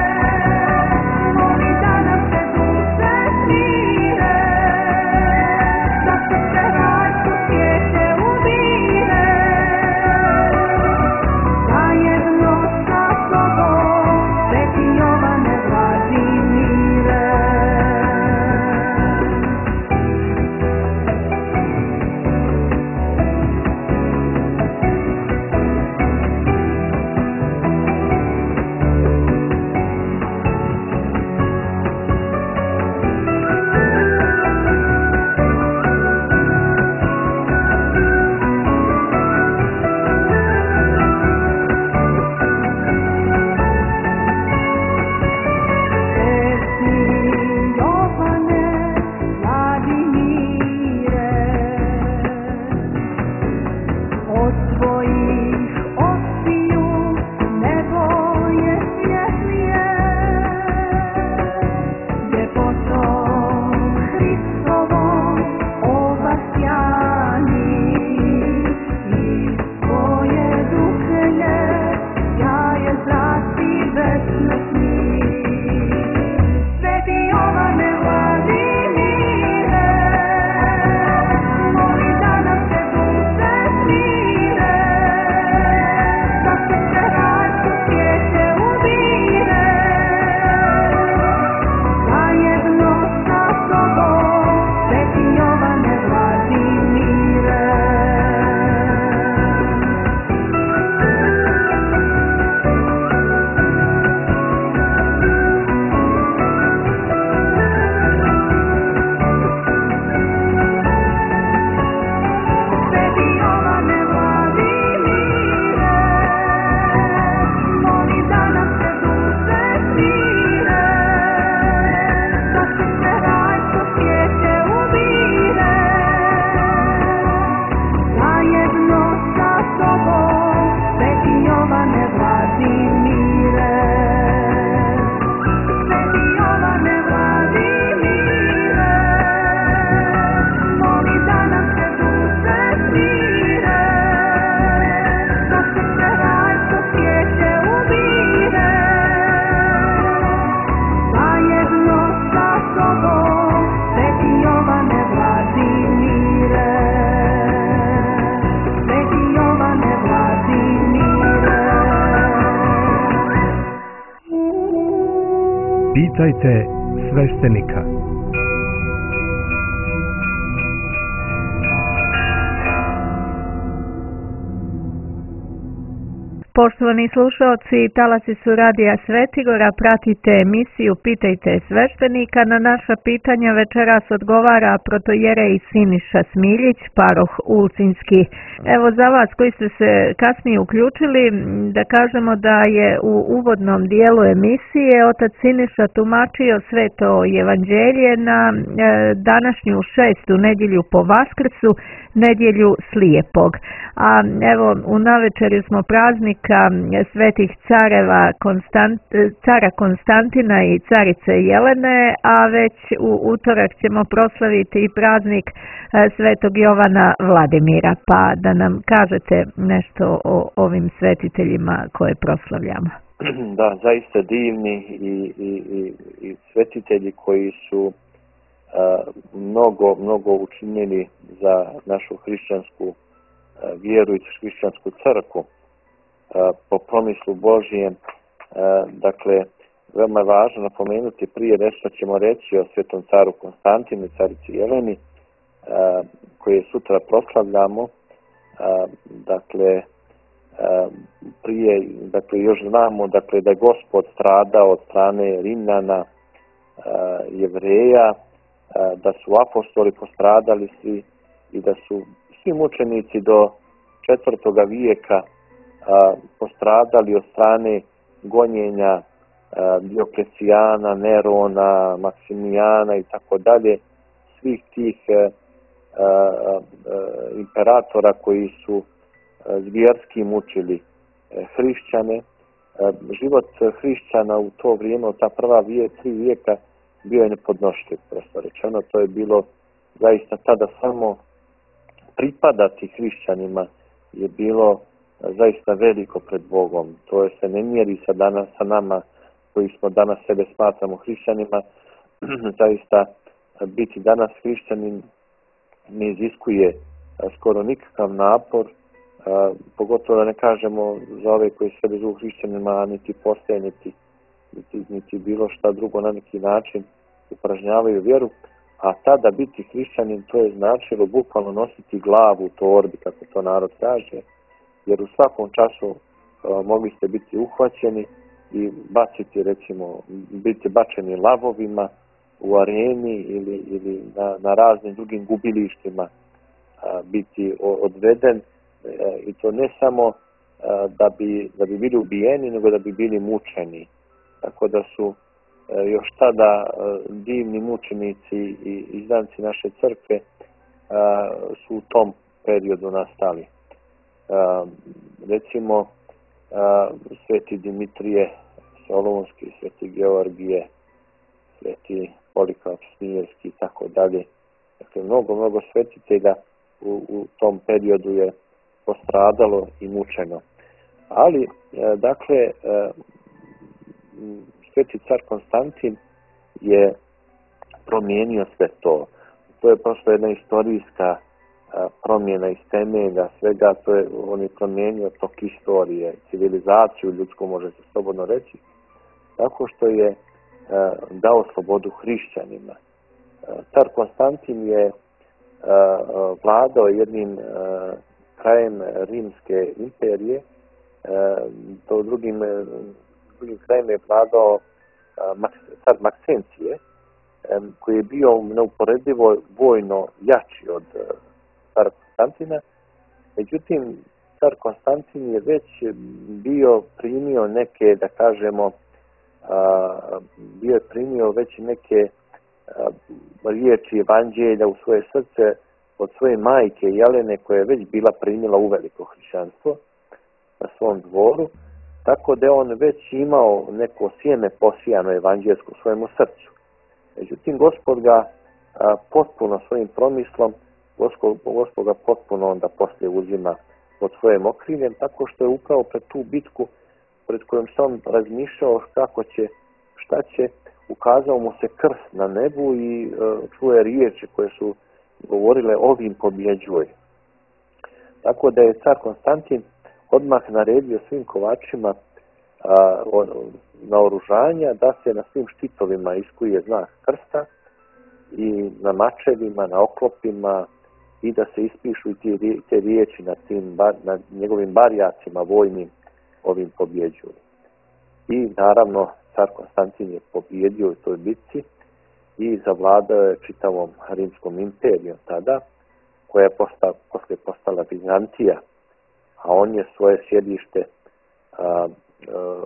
moli da nam se duše smire, da se se rajsko svijeće umire, zajedno sa tobom, Sveti Jovane Vladimire. Pitajte sveštenika. Poštovani slušalci, talasi su Radija Svetigora, pratite emisiju Pitajte sveštenika. Na naša pitanja večeras odgovara protojerej Siniša Smiljić, paroh Ulcinski. Evo za vas koji ste se kasnije uključili, da kažemo da je u uvodnom dijelu emisije otac Siniša tumačio Sveto evanđelje na e, današnju šestu nedjelju po Vaskrsu, nedjelju slijepog. A evo, u navečerju smo praznika svetih careva Konstant, cara Konstantina i carice Jelene, a već u utorak ćemo proslaviti i praznik svetog Jovana Vladimira, pa da nam kažete nešto o ovim svetiteljima koje proslavljamo. Da, zaista divni i, i, i, i svetitelji koji su a, mnogo, mnogo učinjeni za našu hrišćansku a, vjeru i hrišćansku crkvu a, po promislu Božijem. A, dakle, veoma je važno napomenuti prije nešto ćemo reći o svetom caru Konstantinu i carici Jeleni, a, koje sutra proslavljamo. A, dakle, prije, dakle, još znamo, dakle, da je Gospod stradao od strane Rimljana, Jevreja, da su apostoli postradali svi i da su svi mučenici do četvrtoga vijeka postradali od strane gonjenja Dioklecijana, Nerona, Maksimijana i tako dalje, svih tih imperatora koji su zvjerski mučili hrišćane. Život hrišćana u to vrijeme, od ta prva vije, tri vijeka, bio je nepodnošljiv, prosto rečeno. To je bilo zaista tada samo pripadati hrišćanima je bilo zaista veliko pred Bogom. To je se ne mjeri sa, danas, sa nama koji smo danas sebe smatramo hrišćanima. Zaista biti danas hrišćanin ne iziskuje skoro nikakav napor, Uh, pogotovo da ne kažemo za ove koji sebe zovu hrišćanima, niti postaje, niti, niti, niti bilo šta drugo na neki način upražnjavaju vjeru, a tada biti hrišćanin to je značilo bukvalno nositi glavu u torbi, kako to narod kaže, jer u svakom času uh, mogli ste biti uhvaćeni i baciti, recimo, biti bačeni lavovima u areni ili, ili na, na raznim drugim gubilištima, uh, biti odveden, i to ne samo da bi, da bi bili ubijeni, nego da bi bili mučeni. Tako da su još tada divni mučenici i izdanci naše crkve su u tom periodu nastali. Recimo, sveti Dimitrije Solunski, sveti Georgije, sveti Polikarp Smijerski i tako dalje. Dakle, mnogo, mnogo svetitelja u, u tom periodu je postradalo i mučeno. Ali, dakle, sveti car Konstantin je promijenio sve to. To je prosto jedna istorijska promjena iz temelja svega, to je, on je promijenio tok istorije, civilizaciju ljudsku, može se slobodno reći, tako što je dao slobodu hrišćanima. Car Konstantin je vladao jednim krajem Rimske imperije, to drugim, drugim krajem je vladao car Maksencije, koji je bio neuporedivo vojno jači od cara Konstantina. Međutim, car Konstantin je već bio primio neke, da kažemo, bio je primio već neke riječi evanđelja u svoje srce od svoje majke Jelene, koja je već bila primila uveliko hrišćanstvo na svom dvoru, tako da je on već imao neko sjeme posijano evanđelsko u svojemu srcu. Međutim, Gospod ga a, potpuno svojim promislom, Gospod, Gospod ga potpuno onda poslije uzima pod svojim okriljem, tako što je upravo pred tu bitku pred kojom se on razmišljao kako će, šta će, ukazao mu se krst na nebu i a, čuje riječi koje su govorile ovim pobjeđuj. Tako da je car Konstantin odmah naredio svim kovačima a, o, na oružanja da se na svim štitovima iskuje znak krsta i na mačevima, na oklopima i da se ispišu i te, te riječi na, tim, na njegovim barjacima vojnim ovim pobjeđuj. I naravno car Konstantin je pobjedio u toj bitci i zavladao je čitavom Rimskom imperijom tada, koja je posta, poslije postala Bizantija, a on je svoje sjedište a, a,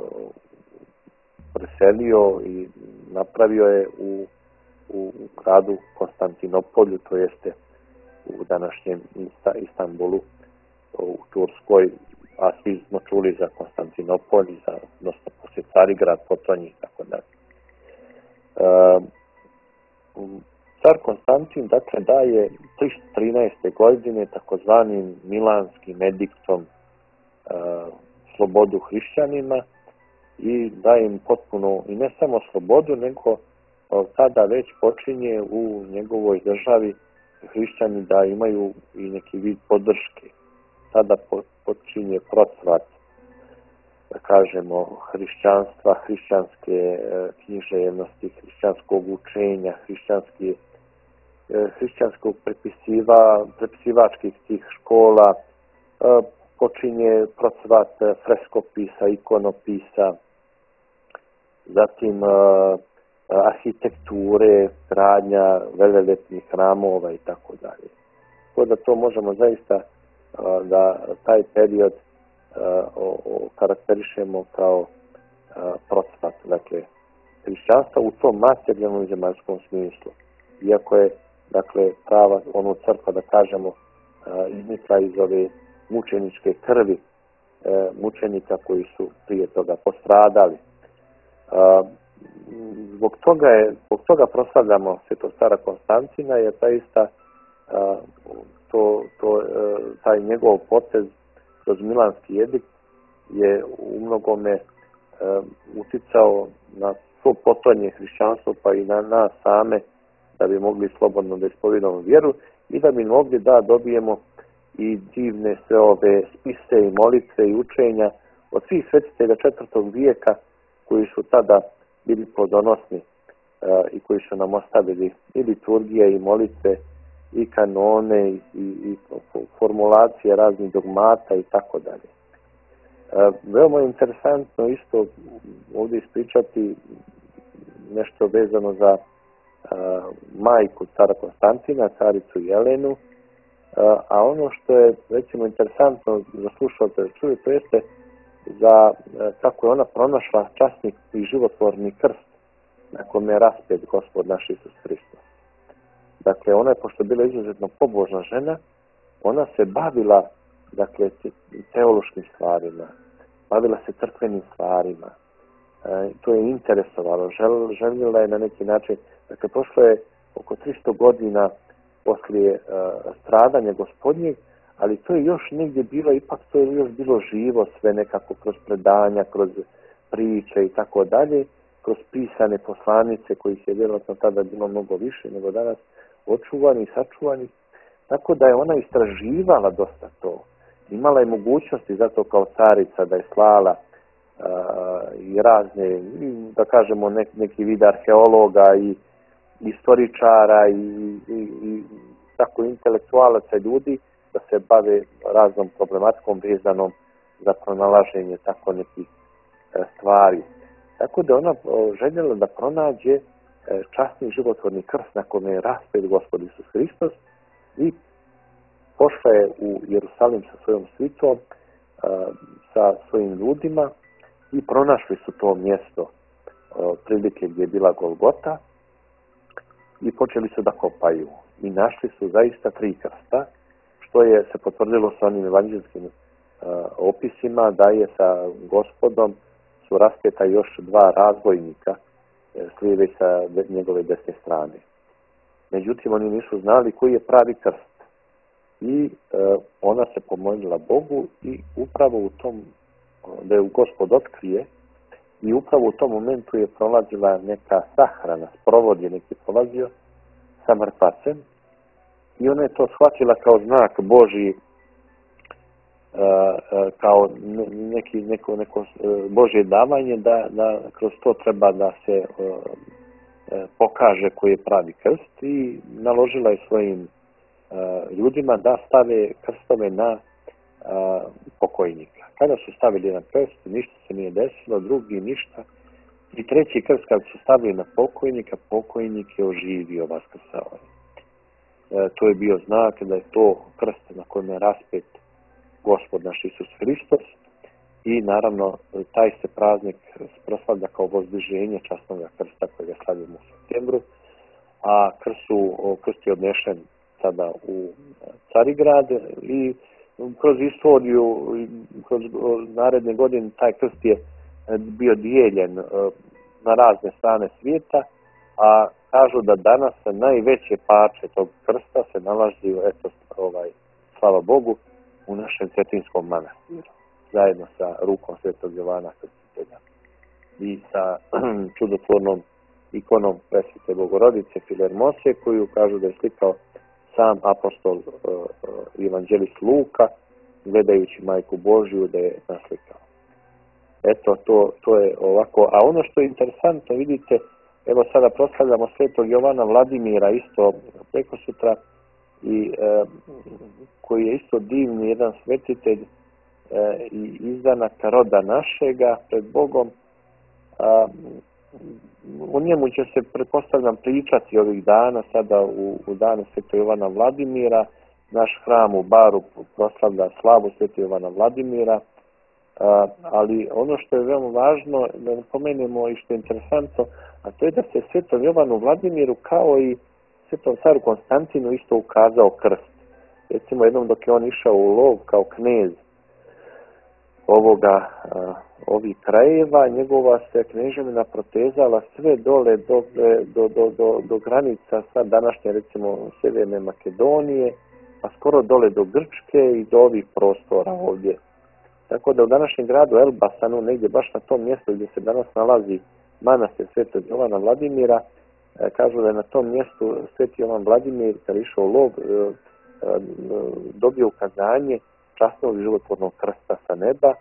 preselio i napravio je u, u gradu Konstantinopolju, to jeste u u današnjem Istanbulu u Turskoj, a svi smo čuli za Konstantinopolj, za odnosno poslije Carigrad, Potonji i tako dalje. Car Konstantin dakle daje tristo trinaeste. godine takozvanim Milanskim ediktom slobodu hrišćanima i daje im potpuno i ne samo slobodu, nego tada već počinje u njegovoj državi hrišćani da imaju i neki vid podrške. Tada počinje procvat, da kažemo, hrišćanstva, hrišćanske književnosti, hrišćanskog učenja, hrišćanske, hrišćanskog prepisiva, prepisivačkih tih škola, počinje procvat freskopisa, ikonopisa, zatim arhitekture, gradnja velelepnih hramova i tako dalje. Tako da to možemo zaista da taj period karakterišemo kao procvat, dakle, hrišćanstva u tom materijalnom zemaljskom smislu. Iako je, dakle, prava ono crkva, da kažemo, iznikla iz ove mučeničke krvi mučenika koji su prije toga postradali. Zbog toga, je, zbog toga proslavljamo Svetog cara Konstantina, jer zaista to, to, taj njegov potez kroz Milanski edikt je u mnogome uticao na svo potonje hrišćanstvo, pa i na nas same, da bi mogli slobodno da ispovijedamo vjeru i da bi mogli da dobijemo i divne sve ove spise i molitve i učenja od svih svetitelja četvrtog vijeka koji su tada bili plodonosni i koji su nam ostavili i liturgije i molitve i kanone i, i, i formulacije raznih dogmata i tako dalje. Veoma je interesantno isto ovdje ispričati nešto vezano za majku cara Konstantina, caricu Jelenu, a ono što je recimo interesantno za slušalce da čuju, to jeste za kako je ona pronašla časni i životvorni krst na kome je raspet Gospod naš Isus Hristos. Dakle, ona je, pošto je bila izuzetno pobožna žena, ona se bavila, dakle, teološkim stvarima, bavila se crkvenim stvarima. E, to je interesovalo, žel, željela je na neki način, dakle, prošlo je oko tristo godina poslije uh, stradanja Gospodnjeg, ali to je još negdje bilo, ipak to je još bilo živo sve nekako kroz predanja, kroz priče i tako dalje, kroz pisane poslanice kojih je vjerojatno tada bilo mnogo više nego danas, očuvani i sačuvani. Tako da je ona istraživala dosta to. Imala je mogućnosti zato kao carica da je slala uh, i razne, da kažemo, nek, neki vid arheologa i istoričara i, i, i tako intelektualaca ljudi da se bave raznom problematikom vezanom za pronalaženje tako nekih e, stvari. Tako da ona željela da pronađe e, časni životvorni krst na kome je raspet Gospod Isus Hristos i pošla je u Jerusalim sa svojom svitom, e, sa svojim ljudima i pronašli su to mjesto e, prilike gdje je bila Golgota i počeli su da kopaju. I našli su zaista tri krsta, što je se potvrdilo sa onim evanđelskim uh, opisima, da je sa Gospodom su raspeta još dva razbojnika uh, s lijeve sa njegove desne strane. Međutim, oni nisu znali koji je pravi krst. I uh, ona se pomolila Bogu i upravo u tom, uh, da je Gospod otkrije, i upravo u tom momentu je prolazila neka sahrana, sprovod je neki prolazio sa mrtvacem i ona je to shvatila kao znak Božji, kao neki, neko, neko Božje davanje, da, da kroz to treba da se pokaže koji je pravi krst i naložila je svojim ljudima da stave krstove na pokojnika. Kada su stavili jedan krst, ništa se nije desilo, drugi ništa. I treći krst kad su stavili na pokojnika, pokojnik je oživio, vaskrsao je. E, to je bio znak da je to krst na kojem je raspet Gospod naš Isus Hristos i naravno taj se praznik proslavlja kao vozdiženje časnog krsta kojega slavimo u septembru, a krst, su, krst je odnešen sada u Carigrad i kroz istoriju, kroz naredne godine taj krst je bio dijeljen na razne strane svijeta, a kažu da danas najveće parče tog krsta se nalazi, eto, ovaj, slava Bogu, u našem Cetinskom manastiru, zajedno sa rukom Svetog Jovana Krstitelja i sa čudotvornom ikonom Presvete Bogorodice Filermose, koju kažu da je slikao sam apostol uh, evanđelist Luka, gledajući Majku Božju da je naslikao. Eto, to, to je ovako. A ono što je interesantno, vidite, evo sada proslavljamo Svetog Jovana Vladimira isto preko sutra, i e, koji je isto divni jedan svetitelj e, i izdanak roda našega pred Bogom. A, o njemu će se, pretpostavljam, pričati ovih dana, sada u, u danu Svetog Jovana Vladimira. Naš hram u Baru proslavlja slavu Svetog Jovana Vladimira, a, ali ono što je veoma važno da napomenemo i što je interesantno, a to je da se Svetom Jovanu Vladimiru kao i Svetom caru Konstantinu isto ukazao krst. Recimo, jednom dok je on išao u lov kao knez ovoga, a, ovih krajeva, njegova se kneževina protezala sve dole do, do, do, do, do granica sa današnje, recimo, Sjeverne Makedonije, pa skoro dole do Grčke i do ovih prostora ovdje. Tako da u današnjem gradu Elbasanu, negdje baš na tom mjestu gdje se danas nalazi manastir Svetog Jovana Vladimira, kažu da je na tom mjestu Sveti Jovan Vladimir, kad je išao u lov, dobio ukazanje časnog i životvornog krsta sa neba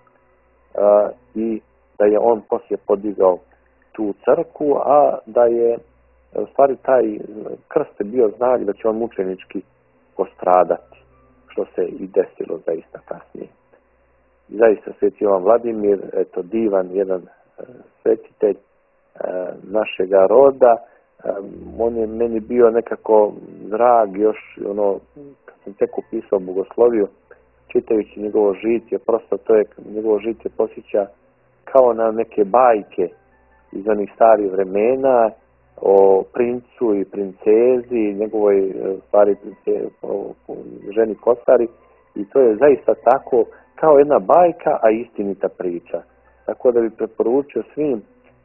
i da je on poslije podigao tu crkvu, a da je u stvari taj krst bio znak da će on mučenički postradati, što se i desilo zaista kasnije. Zaista Sveti Jovan Vladimir, eto, divan jedan svetitelj našega roda. On je meni bio nekako drag još, ono, kad sam tek upisao bogosloviju, čitajući njegovo žitje, prosto to je, njegovo žitje posjeća kao na neke bajke iz onih starih vremena o princu i princezi, njegovoj stvari prince, o, o, ženi Kosari, i to je zaista tako kao jedna bajka, a istinita priča. Tako da bi preporučio svim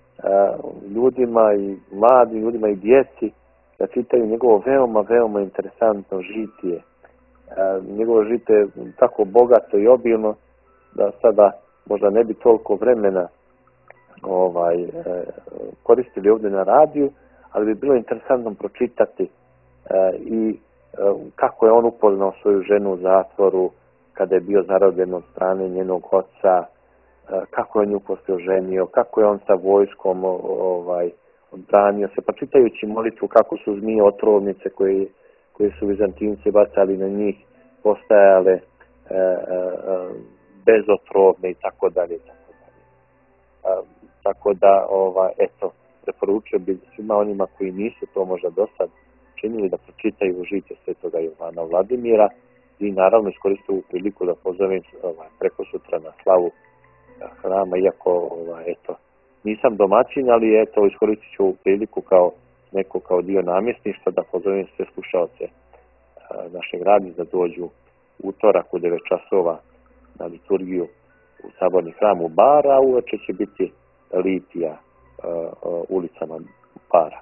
ljudima i mladim ljudima i djeci da čitaju njegovo veoma, veoma interesantno žitije. Njegovo žitije je tako bogato i obilno da sada možda ne bi toliko vremena ovaj, koristili ovdje na radiju, ali bi bilo interesantno pročitati i kako je on upoznao svoju ženu u zatvoru kada je bio zarobljen od strane njenog oca, kako je nju poslije oženio, kako je on sa vojskom ovaj, odbranio se, pa čitajući molitvu kako su zmije otrovnice koje, koje su Vizantinci bacali na njih postajale e, e, bezotrovne i tako dalje. Tako, dalje. tako da, ovaj, eto, preporučio bi svima onima koji nisu to možda do sad činili da pročitaju žitje Svetoga Jovana Vladimira i naravno iskoristio ovu priliku da pozovem ovaj, preko sutra na slavu hrama, iako ovaj, eto, nisam domaćin, ali eto, iskoristit ću priliku kao neko kao dio namjesništva da pozovem sve slušaoce našeg radija da dođu utorak u devet časova na liturgiju u saborni hram u Bar, a uveče će biti litija uh, uh, ulicama Bara.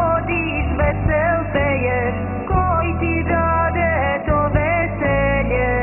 Vesel peješ, koji ti dade to veselje.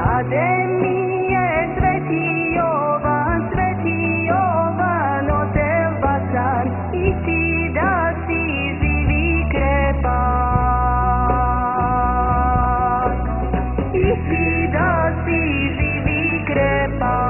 Dade mi je Sveti Jovan, Sveti Jovan od Elbasan, i ti da si živi krepak, i ti da si živi krepak.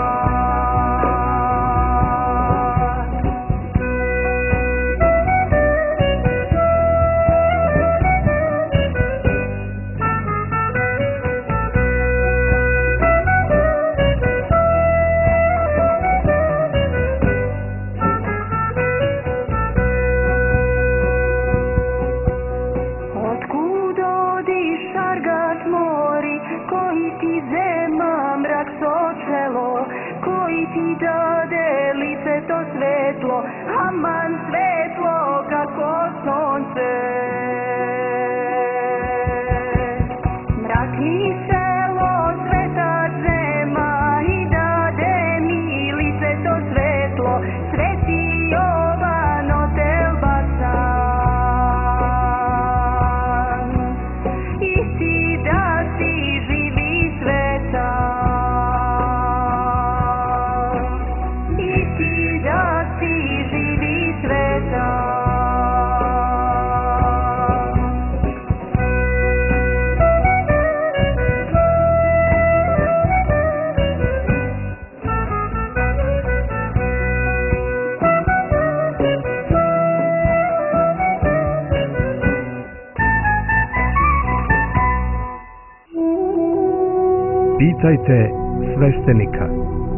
Otkud odiš Šargat mori, koji ti zema mrak sočelo, koji ti dade lice to svetlo, aman svetlo kako sonce. Mrak mi selo svetač zema i dade mi lice to svetlo, Sveti Jovan od Elbasan, i ti da si živi svetak, i ti da si živi svetak. Pitajte sveštenika.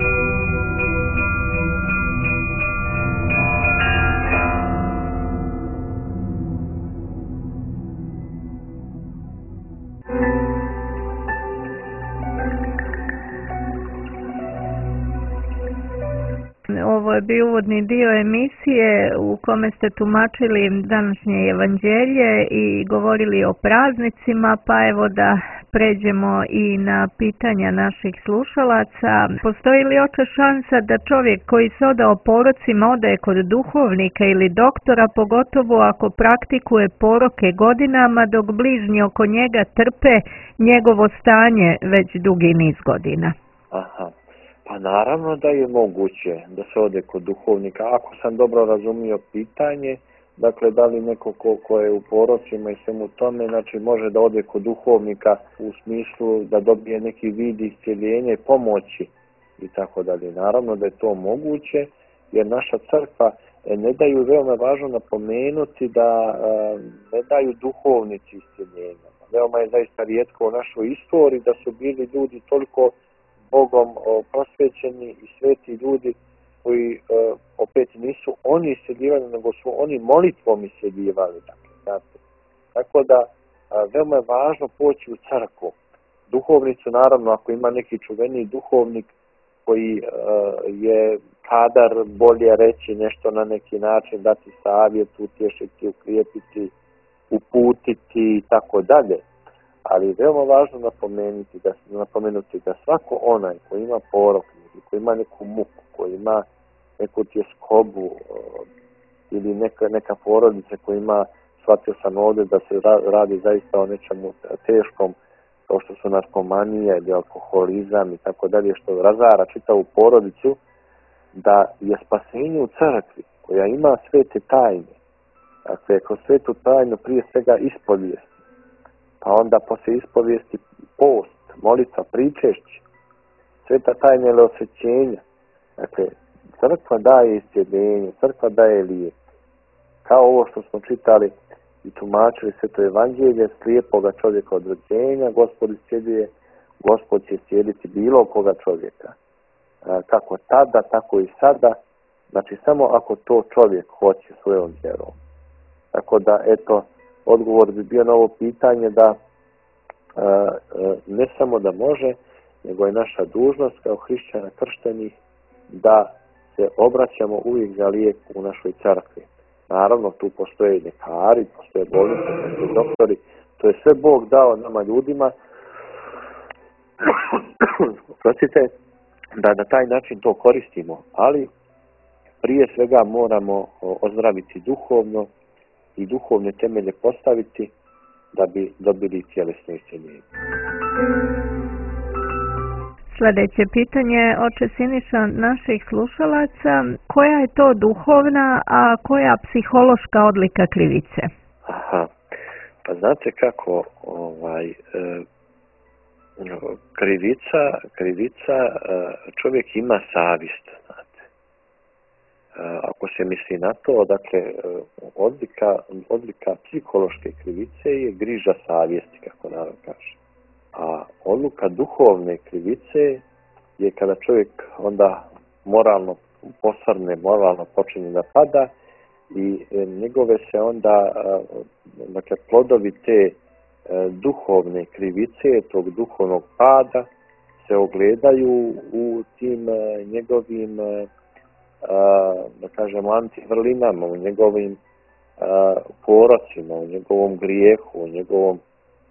Ovo je bio uvodni dio emisije u kome ste tumačili današnje evanđelje i govorili o praznicima, pa evo da pređemo i na pitanja naših slušalaca. Postoji li oče šansa da čovjek koji se odao porocima ode kod duhovnika ili doktora, pogotovo ako praktikuje poroke godinama dok bližnji oko njega trpe njegovo stanje već dugi niz godina? Aha. Pa naravno da je moguće da se ode kod duhovnika. Ako sam dobro razumio pitanje, dakle da li neko ko, ko je u porocima i svemu tome, znači može da ode kod duhovnika u smislu da dobije neki vid iscjeljenja i pomoći i tako dalje. Naravno da je to moguće, jer naša crkva ne daju, veoma važno napomenuti da ne daju duhovnici iscjeljenja. Veoma je zaista rijetko u našoj istoriji da su bili ljudi toliko Bogom prosvećeni i sveti ljudi koji e, opet nisu oni isceljivali, nego su oni molitvom isceljivali. Dakle, tako da a, veoma je važno poći u crkvu. Duhovnicu, naravno, ako ima neki čuveni duhovnik koji a, je kadar bolje reći nešto na neki način, dati savjet, utješiti, ukrijepiti, uputiti i tako dalje. Ali je veoma važno napomenuti da, napomenuti da svako onaj koji ima porok, koji ima neku muku, koji ima neku tjeskobu ili neka, neka porodica koja ima, shvatio sam ovdje da se radi zaista o nečemu teškom, kao što su narkomanija ili alkoholizam i tako dalje, što razara čitavu porodicu, da je spasenje u crkvi koja ima svete tajne, dakle kroz svetu tajnu prije svega ispovijest, pa onda poslije ispovijesti post, molitva, pričešće, sveta tajna ili osvećenja. Dakle, crkva daje iscjeljenje, crkva daje lijek. Kao ovo što smo čitali i tumačili sveto evanđelje, slijepoga čovjeka od rođenja, Gospod iscjeljuje, Gospod će iscijeliti bilo koga čovjeka. Kako tada, tako i sada, znači samo ako to čovjek hoće svojom vjerom. Tako da, eto, odgovor bi bio na ovo pitanje da a, ne samo da može, nego je naša dužnost kao hrišćana krštenih da se obraćamo uvijek za lijek u našoj crkvi. Naravno, tu postoje ljekari, postoje bolnice, postoje doktori, to je sve Bog dao nama ljudima, prosite, da na taj način to koristimo, ali prije svega moramo ozdraviti duhovno i duhovne temelje postaviti da bi dobili tjelesno iscjeljenje. Sljedeće pitanje, oče Siniša, naših slušalaca, koja je to duhovna, a koja psihološka odlika krivice? Aha, pa znate kako, ovaj, e, krivica, krivica, e, čovjek ima savjest, znate. E, ako se misli na to, dakle, odlika, odlika psihološke krivice je griža savjesti, kako narod kaže. A odluka duhovne krivice je kada čovjek onda moralno posrne, moralno počinje da pada i njegove se onda, dakle, plodovi te duhovne krivice, tog duhovnog pada se ogledaju u tim njegovim, da kažemo, antivrlinama, u njegovim porocima, u njegovom grijehu, u njegovom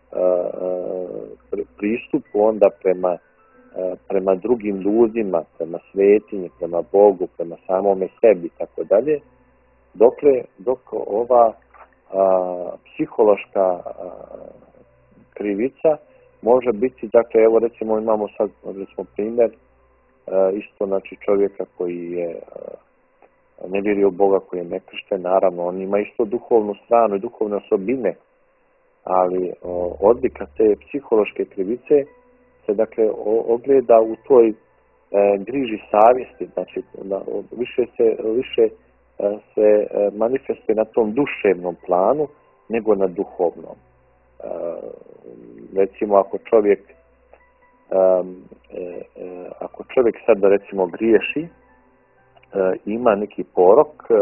pristupu onda prema, prema drugim ljudima, prema svetinji, prema Bogu, prema samome sebi, tako dalje, dokle, dok ova a, psihološka a, krivica može biti, dakle, evo recimo imamo sad recimo primjer a, isto, znači, čovjeka koji je a, ne vjeruje u Boga, koji je nekršten, naravno, on ima isto duhovnu stranu i duhovne osobine, ali o, odlika te psihološke krivice se, dakle, o, ogleda u toj e, griži savjesti, znači na, više se, više e, se e, manifestuje na tom duševnom planu nego na duhovnom. E, recimo ako čovjek e, e, ako čovjek sad recimo griješi, e, ima neki porok, e,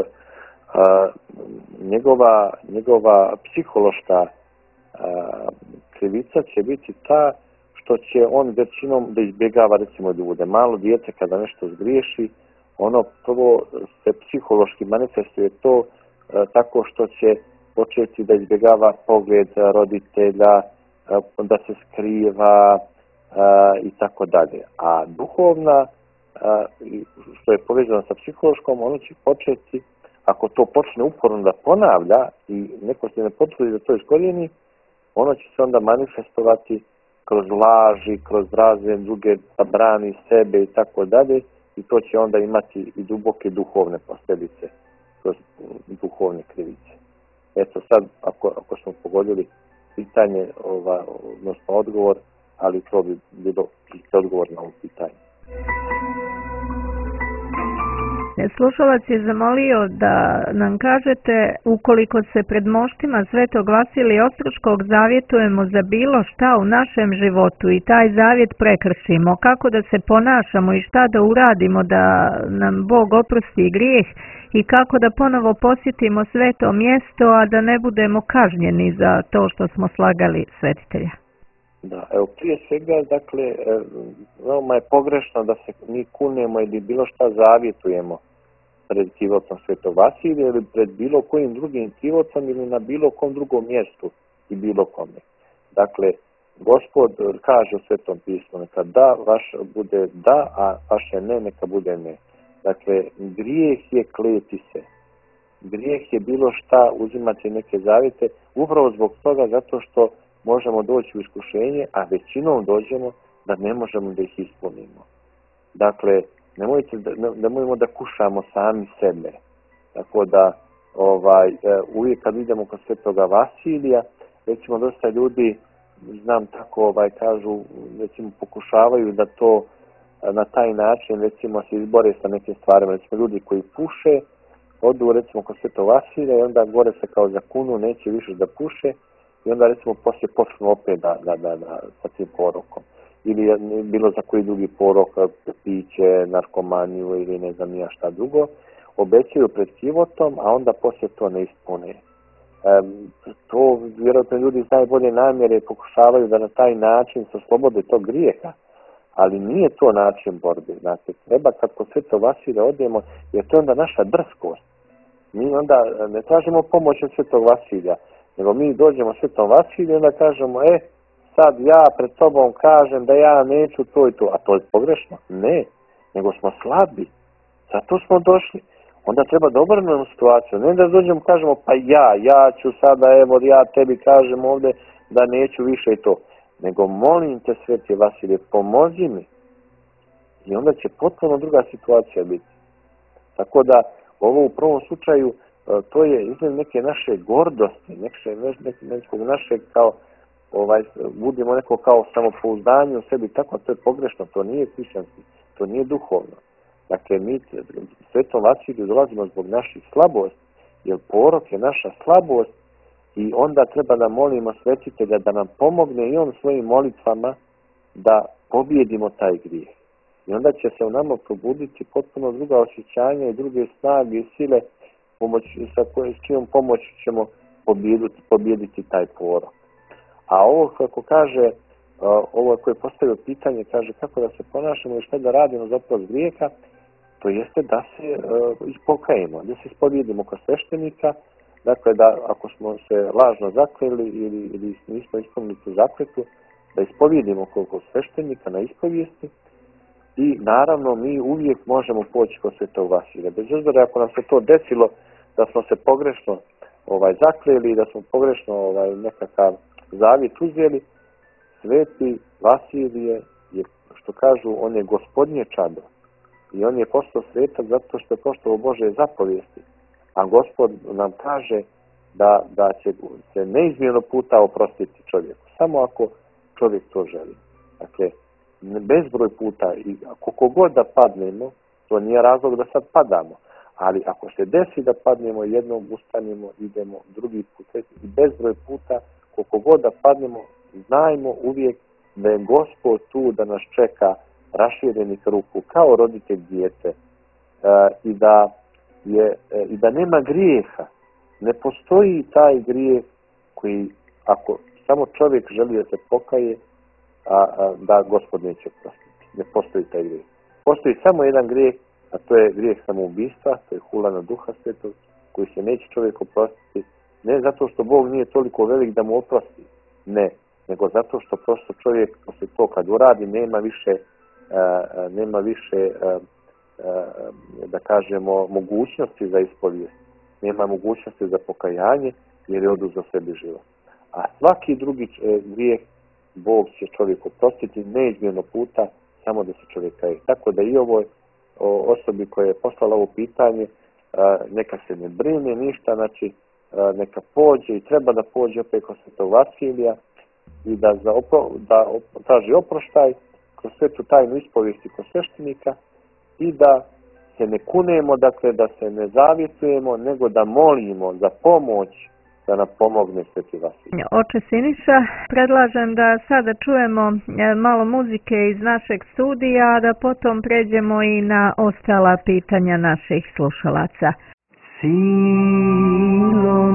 njegova, njegova psihološka a, krivica će biti ta što će on većinom da izbjegava recimo ljude. Malo dijete kada nešto zgriješi, ono prvo se psihološki manifestuje to a, tako što će početi da izbjegava pogled roditelja, a, da se skriva a, i tako dalje. A duhovna, a, što je povezano sa psihološkom, ono će početi, ako to počne uporno da ponavlja i neko se ne potrudi da to iskorijeni, ono će se onda manifestovati kroz laži, kroz razne druge, da brani sebe i tako dalje, i to će onda imati i duboke duhovne posljedice kroz duhovne krivice. Eto sad, ako, ako smo pogodili pitanje, ova, odnosno odgovor, ali to bi bilo odgovor na ovo pitanje. Slušalac je zamolio da nam kažete, ukoliko se pred moštima Svetog Vasilija Ostroškog zavjetujemo za bilo šta u našem životu i taj zavjet prekršimo, kako da se ponašamo i šta da uradimo da nam Bog oprosti grijeh i kako da ponovo posjetimo sveto mjesto, a da ne budemo kažnjeni za to što smo slagali svetitelja. Da, evo prije svega, dakle, veoma je pogrešno da se mi kunemo ili bilo šta zavjetujemo pred krivocom Svetog Vasilija ili pred bilo kojim drugim krivocom ili na bilo kom drugom mjestu i bilo kome. Dakle, Gospod kaže u Svetom pismu, neka da vaš bude da, a vaše ne, neka bude ne. Dakle, grijeh je kleti se. Grijeh je bilo šta uzimati neke zavjete, upravo zbog toga zato što možemo doći u iskušenje, a većinom dođemo da ne možemo da ih ispunimo. Dakle, nemojte da, nemojmo da kušamo sami sebe. Tako da, ovaj, uvijek kad idemo kod Svetoga Vasilija, recimo dosta ljudi, znam tako, ovaj, kažu, recimo pokušavaju da to na taj način, recimo, se izbore sa nekim stvarima. Recimo, ljudi koji puše, odu, recimo, kod Svetog Vasilija i onda gore se kao zakunu, neće više da puše, i onda recimo poslije počnu opet da, da, da, da, sa tim porokom. Ili bilo za koji drugi porok, piće, narkomaniju ili ne znam nija šta drugo, obećaju pred krivotom, a onda poslije to ne ispune. E, to vjerojatno ljudi iz najbolje namjere pokušavaju da na taj način se oslobode tog grijeha, ali nije to način borbe. Znači, treba kad kod Svetog Vasilija odemo, jer to je onda naša drskost. Mi onda ne tražimo pomoć od Svetog Vasilija, nego mi dođemo Svetom Vasiliju i onda kažemo, e, sad ja pred sobom kažem da ja neću to i to, a to je pogrešno. Ne, nego smo slabi. Zato smo došli. Onda treba da obrnemo situaciju. Ne da dođemo kažemo, pa ja, ja ću sada, evo, ja tebi kažem ovdje da neću više i to. Nego molim te, Sveti Vasilije, pomozi mi I onda će potpuno druga situacija biti. Tako da ovo u prvom slučaju to je izgled neke naše gordosti, neke, neke, nekog našeg kao ovaj, budemo neko kao samopouzdanje u sebi, tako to je pogrešno, to nije hrišćanski, to nije duhovno. Dakle, mi Svetom Vasiliju dolazimo zbog naših slabosti, jer porok je naša slabost i onda treba da molimo svetitelja da nam pomogne i on svojim molitvama da pobjedimo taj grijeh. I onda će se u nama probuditi potpuno druga osjećanja i druge snage i sile pomoć, sa koje, s čijom pomoći ćemo pobjediti, pobjediti taj porok. A ovo kako kaže, ovo koje je postavio pitanje, kaže kako da se ponašamo i šta da radimo zapravo s grijeha, to jeste da se uh, ispokajemo, da se ispovjedimo kod sveštenika, dakle da ako smo se lažno zakleli ili, ili nismo ispunili tu zakletu, da ispovjedimo kod sveštenika na ispovijesti i naravno mi uvijek možemo poći kod Svetog Vasilija. Bez obzira ako nam se to desilo da smo se pogrešno ovaj, zakleli i da smo pogrešno ovaj, nekakav zavjet uzeli, Sveti Vasilije je, što kažu, on je gospodnje čado. I on je postao svetac zato što je poštovao Božje zapovijesti. A Gospod nam kaže da, da će se neizmjerno puta oprostiti čovjeku. Samo ako čovjek to želi. Dakle, bezbroj puta i koliko god da padnemo, to nije razlog da sad padamo. Ali ako se desi da padnemo, jednom ustanemo, idemo drugi put. I bezbroj puta, koliko god da padnemo, znajmo uvijek da je Gospod tu da nas čeka raširenih ruku kao roditelj dijete e, i, da je, e, i da nema grijeha. Ne postoji taj grijeh koji, ako samo čovjek želi da se pokaje, a, a, da Gospod neće prostiti. Ne postoji taj grijeh. Postoji samo jedan grijeh, a to je grijeh samoubistva, to je hula na Duha Svetog, koji se neće čovjek oprostiti. Ne zato što Bog nije toliko velik da mu oprosti, ne, nego zato što prosto čovjek posle to kad uradi nema više Uh, nema više, uh, uh, da kažemo, mogućnosti za ispovijest, nema mogućnosti za pokajanje, jer je oduzeo sebi život. A svaki drugi uh, grijeh Bog će čovjeku oprostiti neizmjerno puta, samo da se čovjek kaje. Tako da i ovoj osobi koja je poslala ovo pitanje, uh, neka se ne brine ništa, znači uh, neka pođe i treba da pođe opet kod Svetog Vasilija i da, za opro, da op, traži oproštaj kroz svetu tajnu ispovijesti kod sveštenika i da se ne kunemo, dakle da se ne zavjetujemo, nego da molimo za pomoć da nam pomogne Sveti Vasilij. Oče Siniša, predlažem da sada čujemo malo muzike iz našeg studija, a da potom pređemo i na ostala pitanja naših slušalaca. Silo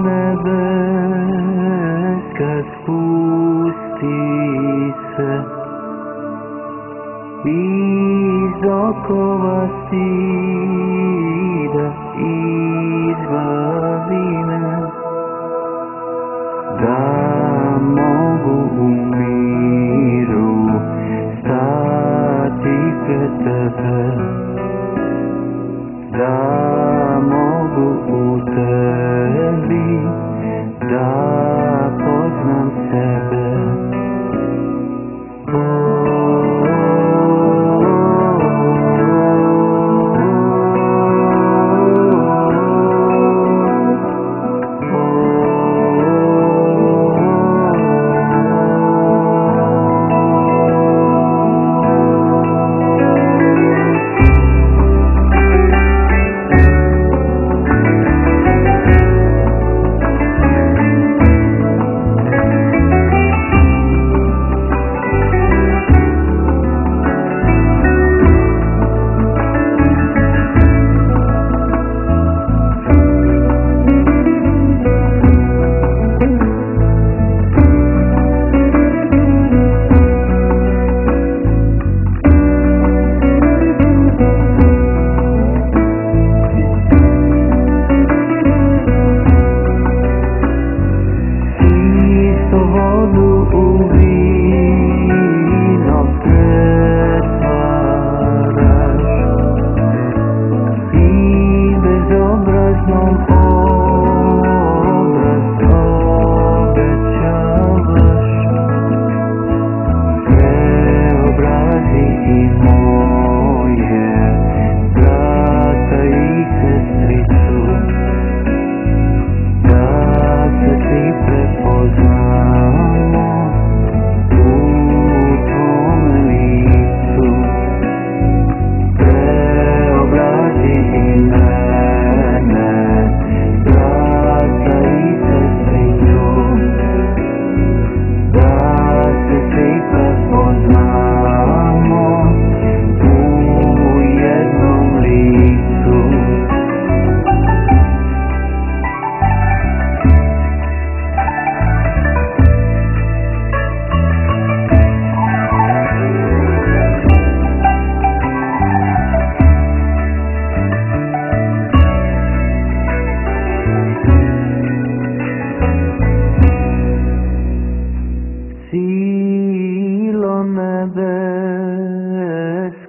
nebeska spusti se iz okova stida izbavi me, da mogu u miru stati pred tebe, da mogu u tebi da poznam sebe.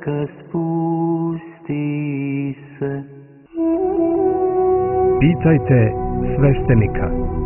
petka spusti se. Pitajte sveštenika.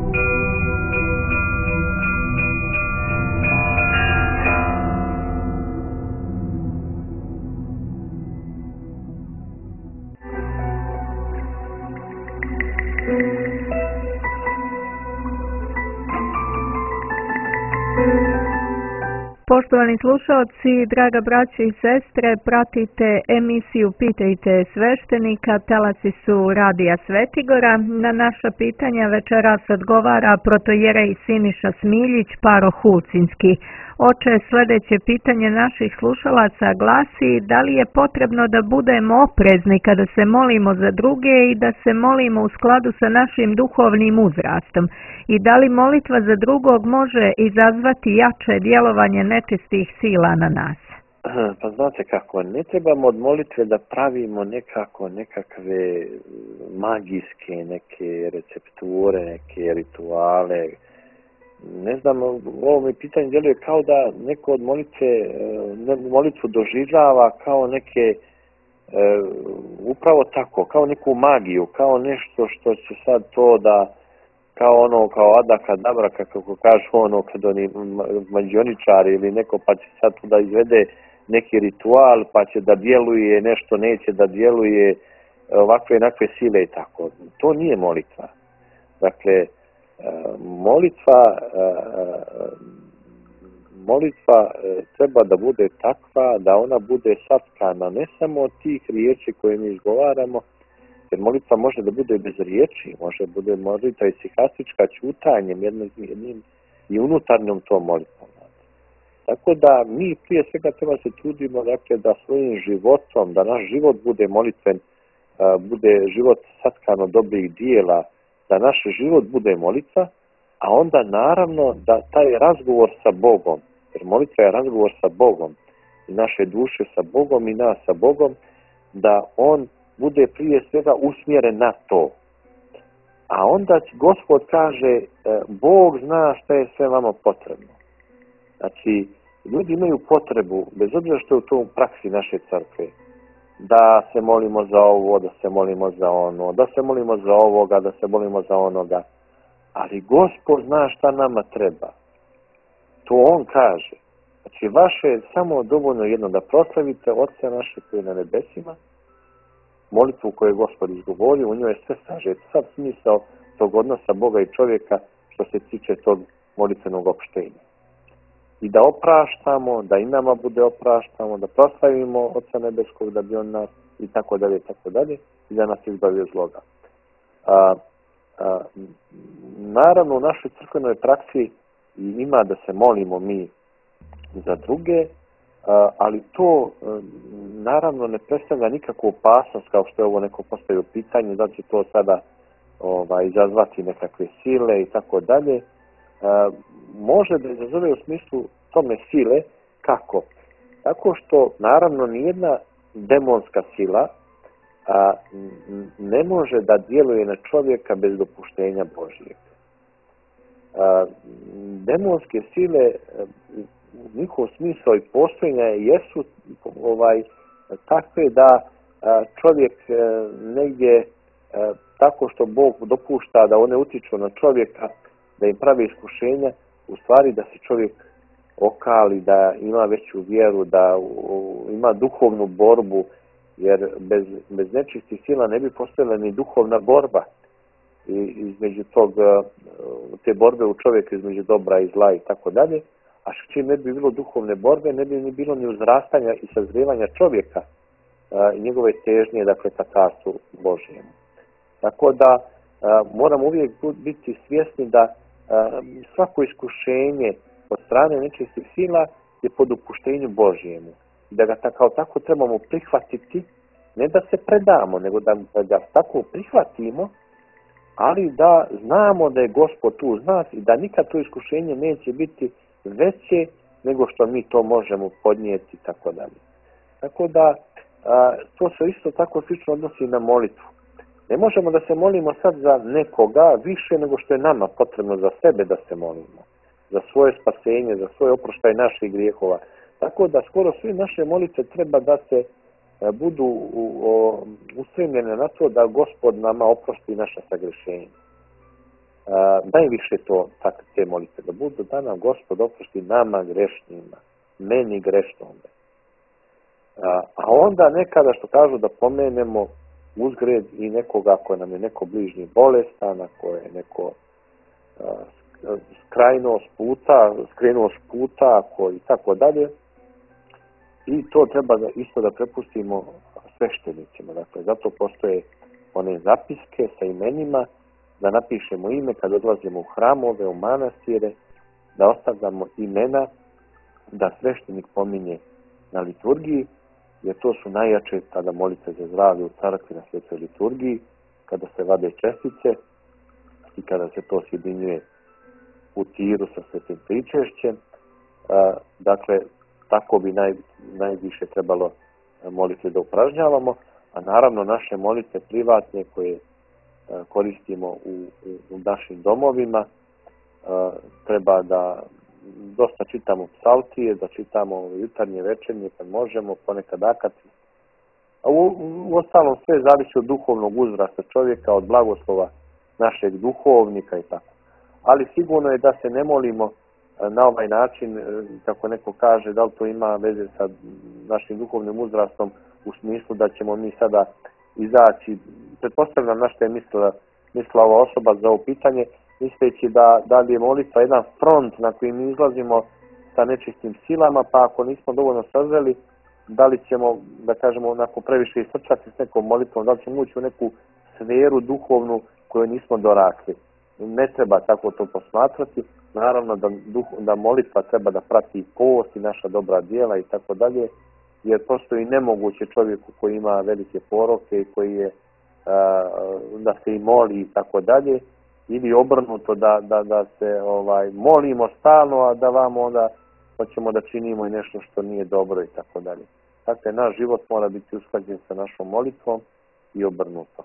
Poštovani slušalci, draga braćo i sestre, pratite emisiju Pitajte sveštenika, talasi su Radija Svetigora. Na naša pitanja večeras odgovara protojerej Siniša Smiljić, paroh Ulcinski. Oče, sljedeće pitanje naših slušalaca glasi: da li je potrebno da budemo oprezni kada se molimo za druge i da se molimo u skladu sa našim duhovnim uzrastom? I da li molitva za drugog može izazvati jače djelovanje nečistih sila na nas? Pa znate kako, ne trebamo od molitve da pravimo nekako nekakve magijske neke recepture, neke rituale. Ne znam, ovo mi pitanje djeluje kao da neko od molitve, molitvu doživljava kao neke, e, upravo tako, kao neku magiju, kao nešto što će sad to da, kao ono, kao adakadabra, kako kažu ono, kad oni mađioničari ili neko pa će sad tu da izvede neki ritual, pa će da djeluje, nešto neće da djeluje, ovakve nekakve sile i tako. To nije molitva. Dakle, molitva, molitva treba da bude takva da ona bude satkana ne samo od tih riječi koje mi izgovaramo, jer molitva može da bude bez riječi, može bude molitva i sihastička ćutanjem jednim, jednim i unutarnjom tom molitvom. Tako da mi prije svega treba se trudimo, dakle, da svojim životom, da naš život bude molitven, bude život satkan od dobrih dijela, da naš život bude molitva, a onda naravno da taj razgovor sa Bogom, jer molitva je razgovor sa Bogom, i naše duše sa Bogom i nas sa Bogom, da on bude prije svega usmjeren na to. A onda Gospod kaže, Bog zna šta je sve vama potrebno. Znači, ljudi imaju potrebu, bez obzira što je u tom praksi naše crkve, da se molimo za ovo, da se molimo za ono, da se molimo za ovoga, da se molimo za onoga. Ali Gospod zna šta nama treba. To on kaže. Znači, vaše je samo dovoljno jedno da proslavite Otca naše koji je na nebesima, molitvu koju je Gospod izgovorio, u njoj je sve sažet, sav smisao tog odnosa Boga i čovjeka što se tiče tog molitvenog opštenja. I da opraštamo, da i nama bude opraštamo, da proslavimo Otca nebeskog da bi on nas i tako dalje, tako dalje, i da nas izbavi od zloga. A, a, naravno, u našoj crkvenoj praksi ima da se molimo mi za druge, a, ali to a, naravno ne predstavlja nikakvu opasnost, kao što je ovo neko postavio pitanje, da će to sada ovaj, izazvati nekakve sile i tako dalje. Može da izazove u smislu tome sile. Kako? Tako što naravno nijedna demonska sila a, ne može da djeluje na čovjeka bez dopuštenja Božijeg. A, demonske sile, njihov smisao i postojanja jesu ovaj, takve da a, čovjek a, negdje a, tako što Bog dopušta da one utiču na čovjeka, da im pravi iskušenja, u stvari da se čovjek okali, da ima veću vjeru, da u, ima duhovnu borbu, jer bez, bez nečistih sila ne bi postojala ni duhovna borba i između tog, te borbe u čovjeku između dobra i zla i tako dalje, a čim ne bi bilo duhovne borbe, ne bi ni bilo ni uzrastanja i sazrijevanja čovjeka i njegove težnje, dakle, ka carstvu Božijemu. Tako da moramo uvijek biti svjesni da svako iskušenje od strane nečistih sila je po dopuštenju Božijemu. Da ga kao tako trebamo prihvatiti, ne da se predamo, nego da ga tako prihvatimo, ali da znamo da je Gospod tu uz nas i da nikad to iskušenje neće biti veće nego što mi to možemo podnijeti i tako dalje. Tako da to se isto tako slično odnosi na molitvu. Ne možemo da se molimo sad za nekoga više nego što je nama potrebno za sebe da se molimo. Za svoje spasenje, za svoj oproštaj naših grijehova. Tako da skoro sve naše molitve treba da se e, budu usmjerene na to da Gospod nama oprosti naša sagrešenja. Uh, najviše to tak, te molitve da budu da nam Gospod oprosti nama grešnjima, meni grešnome. Uh, a onda nekada što kažu da pomenemo uzgred i nekoga ako nam je neko bližnji bolestan, ako je neko uh, skrajno s puta, skrenuo s puta ako i tako dalje. I to treba da, isto da prepustimo sveštenicima. Dakle, zato postoje one zapiske sa imenima, da napišemo ime kad odlazimo u hramove, u manastire, da ostavljamo imena, da sveštenik pominje na liturgiji, jer to su najjače tada molitve za zdravlje u crkvi na svetoj liturgiji, kada se vade čestice i kada se to sjedinjuje u tiru sa svetim pričešćem. Dakle, tako bi naj, najviše trebalo molitve da upražnjavamo, a naravno naše molitve privatne koje koristimo u, u, u našim domovima, treba da dosta čitamo psaltije, da čitamo jutarnje, večernje, kad možemo, ponekad akati. A u, u ostalom sve zavisi od duhovnog uzrasta čovjeka, od blagoslova našeg duhovnika i tako. Ali sigurno je da se ne molimo na ovaj način, kako neko kaže, da li to ima veze sa našim duhovnim uzrastom u smislu da ćemo mi sada izaći. Pretpostavljam na što je mislila, mislila ova osoba za ovo pitanje, misleći da, da li je molitva jedan front na koji mi izlazimo sa nečistim silama, pa ako nismo dovoljno sazreli, da li ćemo, da kažemo, onako previše istrčati s nekom molitvom, da li ćemo ući u neku sferu duhovnu koju nismo dorakli. Ne treba tako to posmatrati. Naravno da, duh, da molitva treba da prati post i naša dobra djela i tako dalje, jer prosto i nemoguće čovjeku koji ima velike poroke i koji je da se i moli i tako dalje, ili obrnuto da, da, da se ovaj, molimo stalno, a da vam onda hoćemo da činimo i nešto što nije dobro i tako dalje. Dakle, naš život mora biti usklađen sa našom molitvom i obrnuto.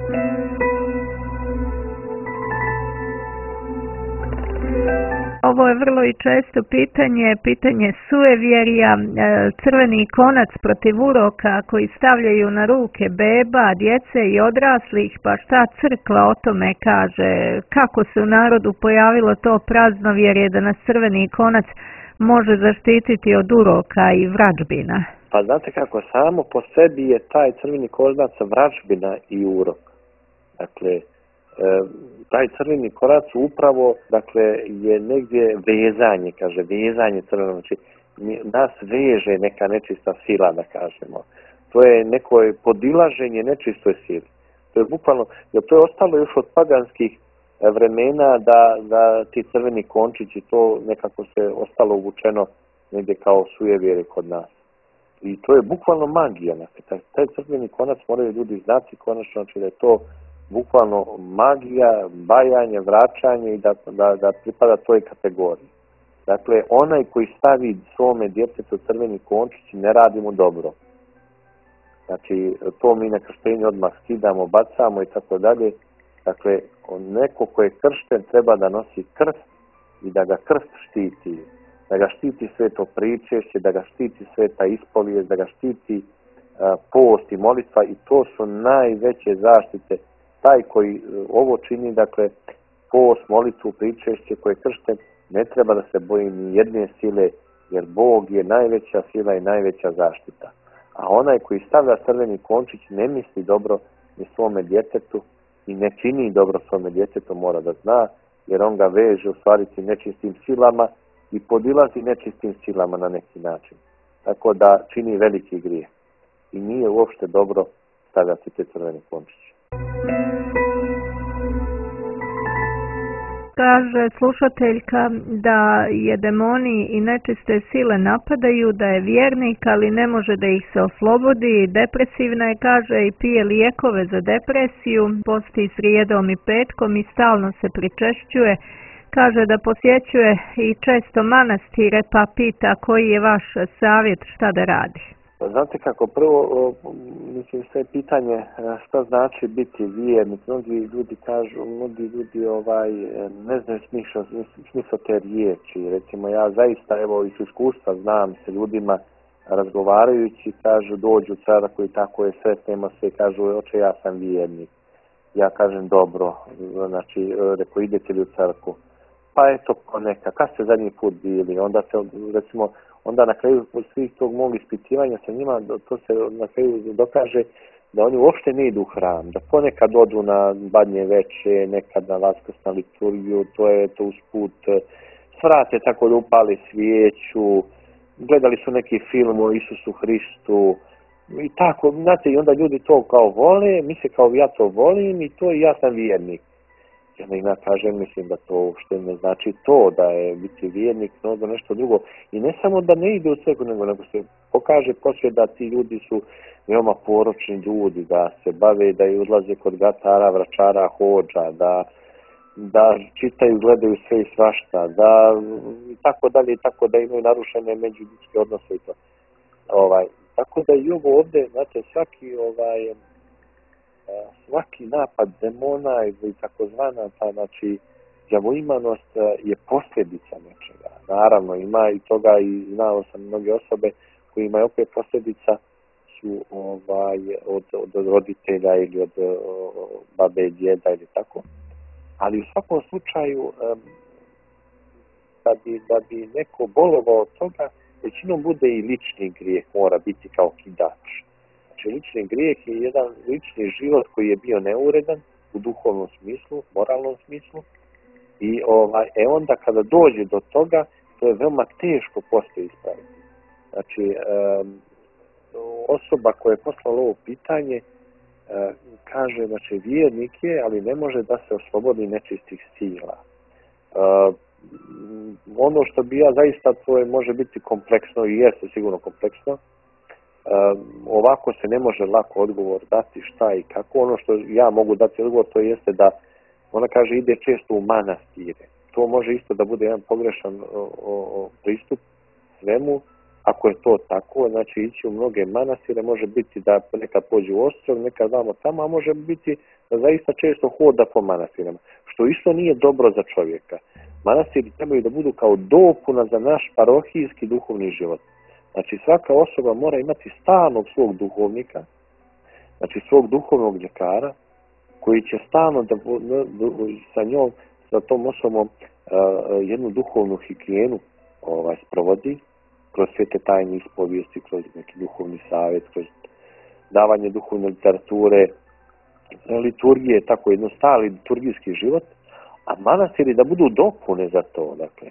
Ovo je vrlo i često pitanje, pitanje sujevjerja, crveni konac protiv uroka koji stavljaju na ruke beba, djece i odraslih, pa šta crkva o tome kaže, kako se u narodu pojavilo to praznovjerje da nas crveni konac može zaštititi od uroka i vražbina? Pa znate kako, samo po sebi je taj crveni konac vražbina i urok. Dakle, taj crveni konac upravo, dakle, je negdje vezanje, kaže, vezanje crvenog, znači nas veže neka nečista sila, da kažemo. To je neko podilaženje nečistoj sili. To je bukvalno, jer to je ostalo još od paganskih vremena da, da ti crveni končići, to nekako se ostalo uvučeno negdje kao sujevjere kod nas. I to je bukvalno magija. Taj, taj crveni konac moraju ljudi znati konačno, znači da je to bukvalno magija, bajanje, vraćanje i da, da, da pripada toj kategoriji. Dakle, onaj koji stavi svome djetetu crveni končić ne radi mu dobro. Znači, to mi na krštenju odmah skidamo, bacamo i tako dalje. Dakle, neko ko je kršten treba da nosi krst i da ga krst štiti. Da ga štiti sveto pričešće, da ga štiti sveta ispovijest, da ga štiti uh, post i molitva i to su najveće zaštite. Taj koji ovo čini, dakle, post, molitvu, pričešće koje je kršten, ne treba da se boji ni jedne sile, jer Bog je najveća sila i najveća zaštita. A onaj koji stavlja crveni končić ne misli dobro ni svome djetetu i ne čini dobro svome djetetu, mora da zna, jer on ga veže u stvari nečistim silama i podilazi nečistim silama na neki način. Tako da čini veliki grijeh. I nije uopšte dobro stavljati te crvene končiće. Kaže slušateljka da je demoni i nečiste sile napadaju, da je vjernik, ali ne može da ih se oslobodi. Depresivna je, kaže, i pije lijekove za depresiju, posti srijedom i petkom i stalno se pričešćuje. Kaže da posjećuje i često manastire, pa pita koji je vaš savjet šta da radi. Znate kako, prvo, mislim, sve pitanje šta znači biti vjernik. Mnogi ljudi kažu, mnogi ljudi ovaj, ne znaju smisao, smisao te riječi. Recimo, ja zaista, evo, iz iskustva znam se ljudima razgovarajući, kažu, dođu cara koji tako je, sretnemo se i kažu, oče, ja sam vjernik. Ja kažem, dobro, znači, reko, idete li u crkvu? Pa eto, poneka, kad ste zadnji put bili? Onda se, recimo, onda na kraju svih tog mog ispitivanja sa njima, to se na kraju dokaže da oni uopšte ne idu u hram, da ponekad odu na badnje veče, nekad na vaskrsnu liturgiju, to je to usput, svrate tako da upali svijeću, gledali su neki film o Isusu Hristu i tako, znate, i onda ljudi to kao vole, misle kao ja to volim i to i ja sam vjernik. Ja kažem, mislim da to uopšte ne znači to, da je biti vjernik, no da nešto drugo. I ne samo da ne ide u crkvu, nego, nego se pokaže poslije da ti ljudi su veoma poročni ljudi, da se bave, da i odlaze kod gatara, vračara, hođa, da, da čitaju, gledaju sve i svašta, da i tako dalje, i tako da imaju narušene međuljudske odnose i to. Ovaj, tako da i ovo ovdje, znate, svaki ovaj, svaki napad demona ili takozvana ta, znači, đavoimanost je posljedica nečega. Naravno, ima i toga i znao sam mnoge osobe koji imaju opet posljedica su ovaj, od, od roditelja ili od o, babe i djeda ili tako. Ali u svakom slučaju, um, da, bi, da bi neko bolovao od toga, većinom bude i lični grijeh, mora biti kao kidač. Znači, lični grijeh je jedan lični život koji je bio neuredan u duhovnom smislu, moralnom smislu i ovaj, e onda kada dođe do toga, to je veoma teško poslije ispraviti. Znači, um, osoba koja je poslala ovo pitanje uh, kaže, znači, vjernik je, ali ne može da se oslobodi nečistih sila. Uh, ono što bi ja zaista, to je, može biti kompleksno i jeste sigurno kompleksno. Uh, ovako se ne može lako odgovor dati šta i kako. Ono što ja mogu dati odgovor, to jeste da ona kaže ide često u manastire. To može isto da bude jedan pogrešan o, o, pristup svemu. Ako je to tako, znači ići u mnoge manastire, može biti da nekad pođe u Ostrog, nekad vamo tamo, a može biti da zaista često hoda po manastirama. Što isto nije dobro za čovjeka. Manastiri trebaju da budu kao dopuna za naš parohijski duhovni život. Znači svaka osoba mora imati stalnog svog duhovnika, znači svog duhovnog ljekara, koji će stalno da sa njom, sa tom osobom uh, jednu duhovnu higijenu ovaj, sprovodi, kroz sve te tajne ispovijesti, kroz neki duhovni savjet, kroz davanje duhovne literature, liturgije, tako jedno stali liturgijski život, a manastiri da budu dopune za to, dakle.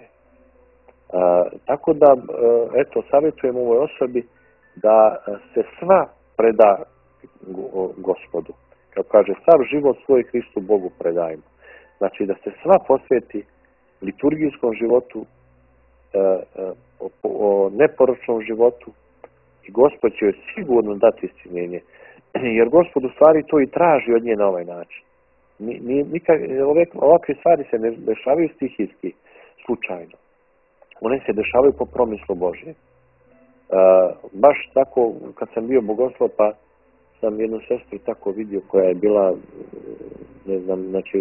Uh, tako da, uh, eto, savjetujem ovoj osobi da se sva preda Gospodu. Kao kaže, sav život svoj Hristu Bogu predajmo. Znači, da se sva posveti liturgijskom životu, uh, uh, o, o neporočnom životu i Gospod će joj sigurno dati isciljenje. Jer Gospod u stvari to i traži od nje na ovaj način. Ni, ni, nikak, ove, ovakve stvari se ne dešavaju stihijski, slučajno. One se dešavaju po promislu Božje. Uh, baš tako, kad sam bio bogoslov, pa sam jednu sestru tako vidio koja je bila, ne znam, znači,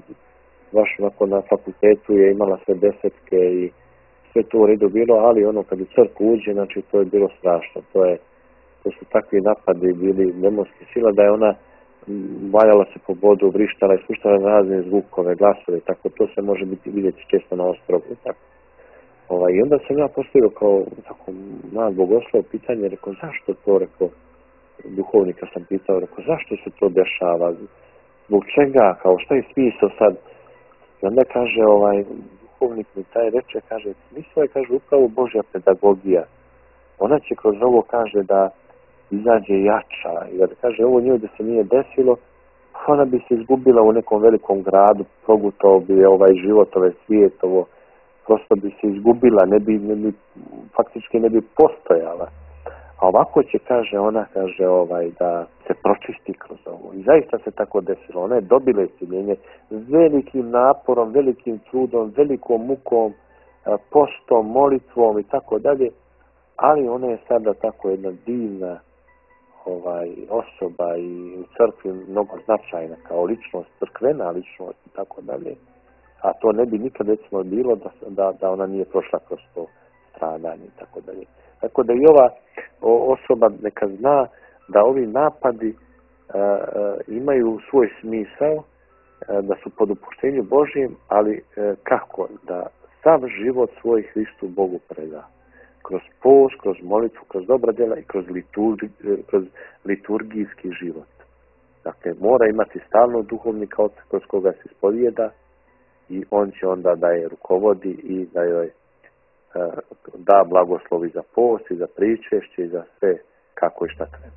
baš onako na fakultetu je imala sve desetke i sve to u redu bilo, ali ono kad u crkvu uđe, znači to je bilo strašno. To, je, to su takvi napadi bili demonske sila da je ona valjala se po bodu, vrištala i sluštala razne zvukove, glasove, tako to se može biti vidjeti često na Ostrogu. Tako. Ovaj, I onda sam ja postavio kao tako mlad bogoslov pitanje, rekao zašto to, rekao, duhovnika sam pitao, rekao zašto se to dešava, zbog čega, kao šta je smisao sad. I onda kaže, ovaj, duhovnik mi taj reče, kaže, smisao je, kaže, upravo Božja pedagogija. Ona će kroz ovo, kaže, da izađe jača, jer kaže, ovo njoj da se nije desilo, ona bi se izgubila u nekom velikom gradu, progutao bi ovaj život, ovaj svijet, ovo, prosto bi se izgubila, ne bi, ne bi, faktički ne bi postojala. A ovako će, kaže, ona, kaže, ovaj, da se pročisti kroz ovo. I zaista se tako desilo. Ona je dobila isciljenje s velikim naporom, velikim trudom, velikom mukom, postom, molitvom i tako dalje. ali ona je sada tako jedna divna ovaj, osoba i u crkvi mnogo značajna kao ličnost, crkvena ličnost i tako dalje. A to ne bi nikad recimo bilo da, da, da ona nije prošla kroz to stradanje i tako dalje. Tako da i ova osoba neka zna da ovi napadi a, a, imaju svoj smisao, a, da su po dopuštenju Božijem, ali a, kako? Da sav život svoj Hristu Bogu preda. Kroz post, kroz molitvu, kroz dobra djela i kroz, liturgi, kroz liturgijski život. Dakle, mora imati stalno duhovnika kroz koga se ispovijeda i on će onda da je rukovodi i da joj e, da blagoslovi za post i za pričešće i za sve kako i šta treba.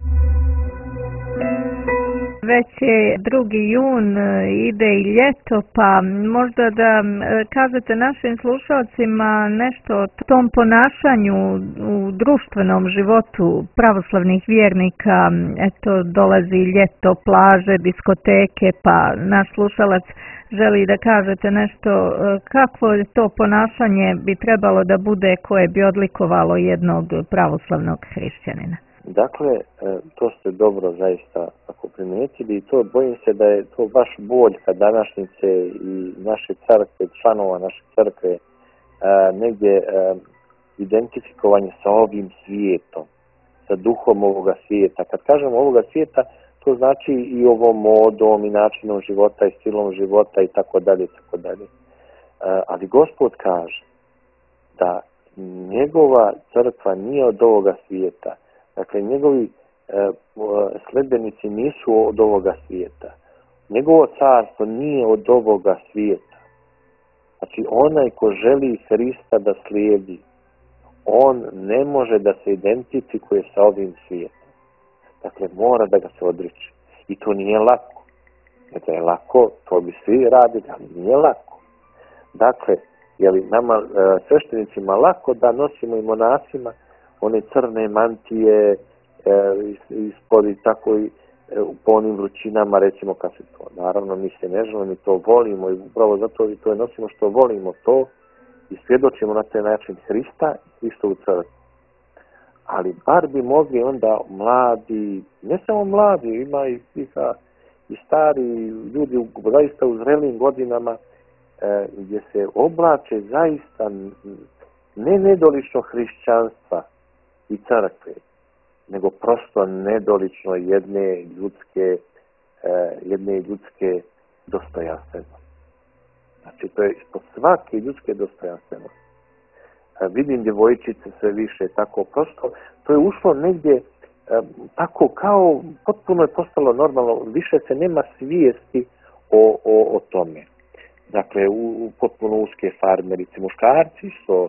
Već je drugi jun, ide i ljeto, pa možda da kažete našim slušalcima nešto o tom ponašanju u društvenom životu pravoslavnih vjernika. Eto, dolazi ljeto, plaže, diskoteke, pa naš slušalac želi da kažete nešto kakvo je to ponašanje bi trebalo da bude koje bi odlikovalo jednog pravoslavnog hrišćanina. Dakle, to ste dobro zaista ako primijetili i to bojim se da je to baš boljka današnjice i naše crkve, članova naše crkve, negdje identifikovanje sa ovim svijetom, sa duhom ovoga svijeta. Kad kažemo ovoga svijeta, to znači i ovom modom i načinom života i stilom života i tako dalje, tako dalje. Ali Gospod kaže da njegova crkva nije od ovoga svijeta. Dakle, njegovi e, sledbenici nisu od ovoga svijeta. Njegovo carstvo nije od ovoga svijeta. Znači, onaj ko želi Hrista da slijedi, on ne može da se identifikuje sa ovim svijetom. Dakle, mora da ga se odriče. I to nije lako. Da je lako, to bi svi radili, ali nije lako. Dakle, je li nama e, sveštenicima lako da nosimo i monasima one crne mantije e, ispod i tako i e, po onim vrućinama, recimo kad se to. Naravno, mi se ne želimo, mi to volimo i upravo zato i to je nosimo što volimo to i svjedočimo na taj način Hrista i Hristovu crkvu. Ali bar bi mogli onda mladi, ne samo mladi, ima i, i, i stari ljudi u, zaista u zrelim godinama e, gdje se oblače zaista ne nedolično hrišćanstva i crkve, nego prosto nedolično jedne ljudske, eh, jedne ljudske dostojanstvenosti. Znači, to je ispod svake ljudske dostojanstvenosti. Eh, vidim djevojčice sve više, tako prosto, to je ušlo negdje eh, tako kao, potpuno je postalo normalno, više se nema svijesti o, o, o tome. Dakle, u, u potpuno uske farmerice, muškarci su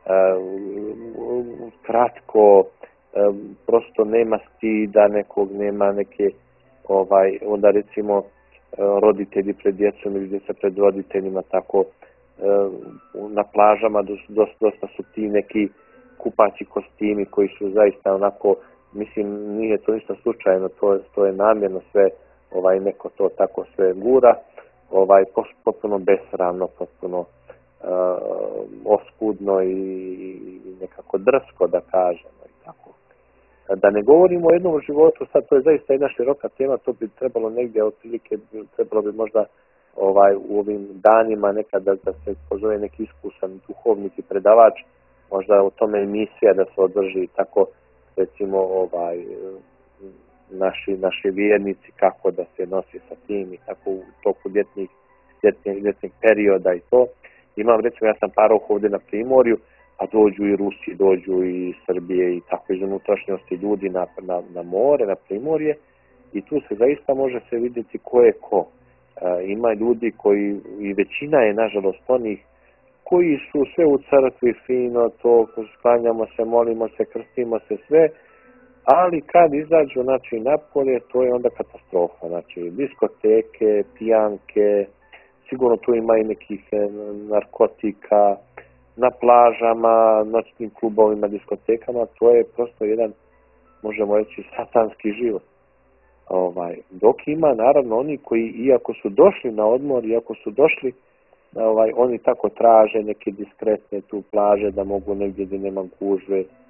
Uh, kratko, uh, prosto nema stida nekog, nema neke, ovaj, onda recimo uh, roditelji pred djecom ili djeca pred roditeljima, tako uh, na plažama dosta, dosta su ti neki kupaći kostimi koji su zaista onako, mislim, nije to ništa slučajno, to, to je namjerno sve, ovaj, neko to tako sve gura, ovaj, potpuno besramno, potpuno Uh, oskudno i nekako drsko da kažemo i tako. Da ne govorimo o jednom životu, sad to je zaista jedna široka tema, to bi trebalo negdje otprilike, trebalo bi možda ovaj, u ovim danima nekada da se pozove neki iskusan duhovnik i predavač, možda o tome emisija da se održi i tako, recimo ovaj, naši, naši vjernici kako da se nosi sa tim i tako u toku ljetnih, ljetnih, ljetnih perioda i to. Imam, recimo, ja sam parao ovdje na Primorju, a dođu i Rusi, dođu i Srbije i tako iz unutrašnjosti ljudi na, na, na more, na Primorje i tu se zaista može se vidjeti ko je ko. E, ima ljudi koji, i većina je nažalost onih, koji su sve u crkvi fino, to sklanjamo se, molimo se, krstimo se, sve, ali kad izađu, znači, napolje, to je onda katastrofa. Znači, diskoteke, pijanke, sigurno tu ima i nekih narkotika, na plažama, noćnim klubovima, diskotekama, to je prosto jedan, možemo reći, satanski život. Ovaj, dok ima, naravno, oni koji, iako su došli na odmor, iako su došli, ovaj, oni tako traže neke diskretne tu plaže, da mogu negdje gdje nema gužve,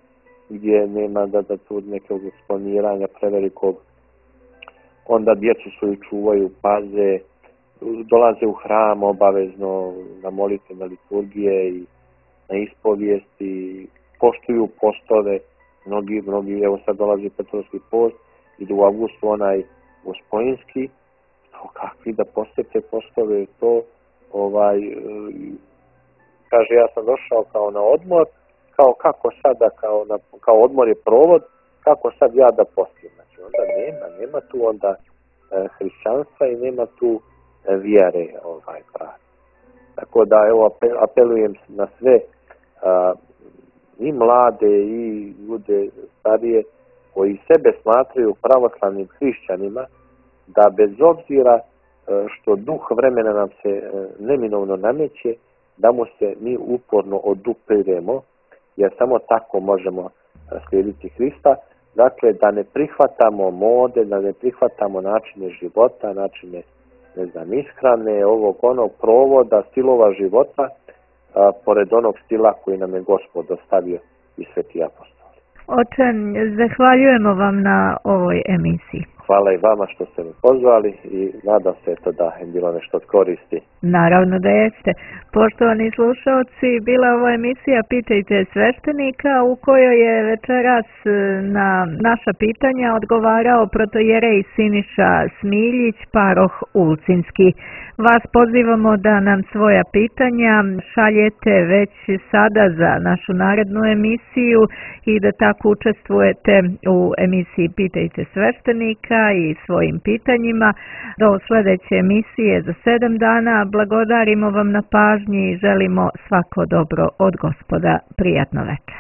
gdje nema da, da tu nekog eksponiranja prevelikog. Onda djecu svoju čuvaju, paze, dolaze u hram obavezno na molitve, na liturgije i na ispovijesti, poštuju postove, mnogi, mnogi, evo sad dolazi Petrovski post, idu u avgustu onaj Uspojinski, to kakvi da posjete postove, to ovaj, kaže ja sam došao kao na odmor, kao kako sada, kao, na, kao odmor je provod, kako sad ja da postim. Znači onda nema, nema tu onda e, hrišćanstva i nema tu e, vjere ovaj pravi. Tako da evo apelujem na sve a, i mlade i ljude starije koji sebe smatraju pravoslavnim hrišćanima, da bez obzira što duh vremena nam se neminovno nameće, da mu se mi uporno odupiremo, jer samo tako možemo slijediti Hrista. Dakle, da ne prihvatamo mode, da ne prihvatamo načine života, načine, ne znam, ishrane, ovog onog provoda, stilova života, a, pored onog stila koji nam je Gospod ostavio i sveti apostol. Oče, zahvaljujemo vam na ovoj emisiji. Hvala i vama što ste me pozvali i nadam se eto da je bilo nešto od koristi. Naravno da jeste. Poštovani slušalci, bila ovo emisija Pitajte sveštenika, u kojoj je večeras na naša pitanja odgovarao protojerej Siniša Smiljić, paroh Ulcinski. Vas pozivamo da nam svoja pitanja šaljete već sada za našu narednu emisiju i da tako učestvujete u emisiji Pitajte sveštenika i svojim pitanjima. Do sljedeće emisije za sedam dana blagodarimo vam na pažnji i želimo svako dobro od Gospoda. Prijatno večer.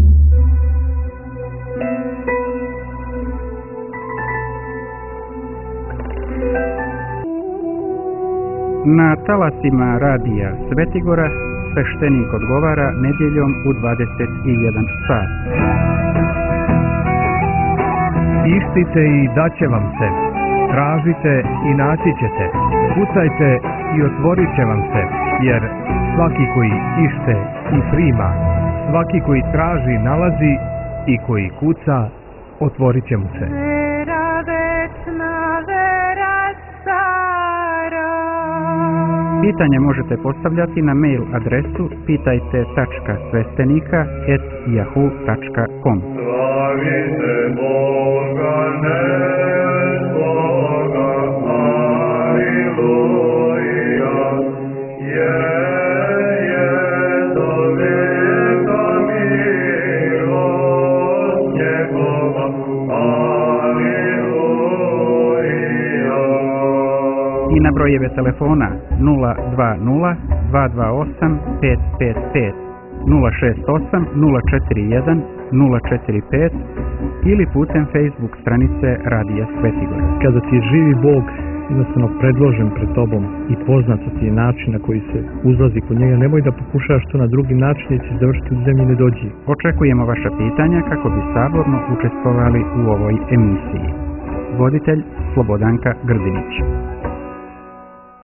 Na talasima radija Svetigora sveštenik odgovara nedjeljom u dvadeset jedan sat. Ištite i daće vam se. Tražite i naći ćete. Kucajte i otvorit će vam se. Jer svaki koji ište i prima, svaki koji traži nalazi i koji kuca otvorit će mu se. Vera večna, vera stara. Pitanje možete postavljati na mail adresu pitajte tačka sveštenika et yahoo tačka com. Slavite Boga, nesloga, aleluja, je, je do veka milost njegova, aleluja. I na brojeve telefona nula dva nula dva dva osam pet pet pet, nula šest osam nula četiri jedan nula četiri pet ili putem Facebook stranice Radija Svetigora. Kada ti je živi Bog jednostavno predložen pred tobom i poznat ti je način na koji se uzlazi kod njega, nemoj da pokušavaš to na drugi način jer ćeš završiti u zemlji nedođi. Očekujemo vaša pitanja kako bi saborno učestvovali u ovoj emisiji. Voditelj Slobodanka Grdinić.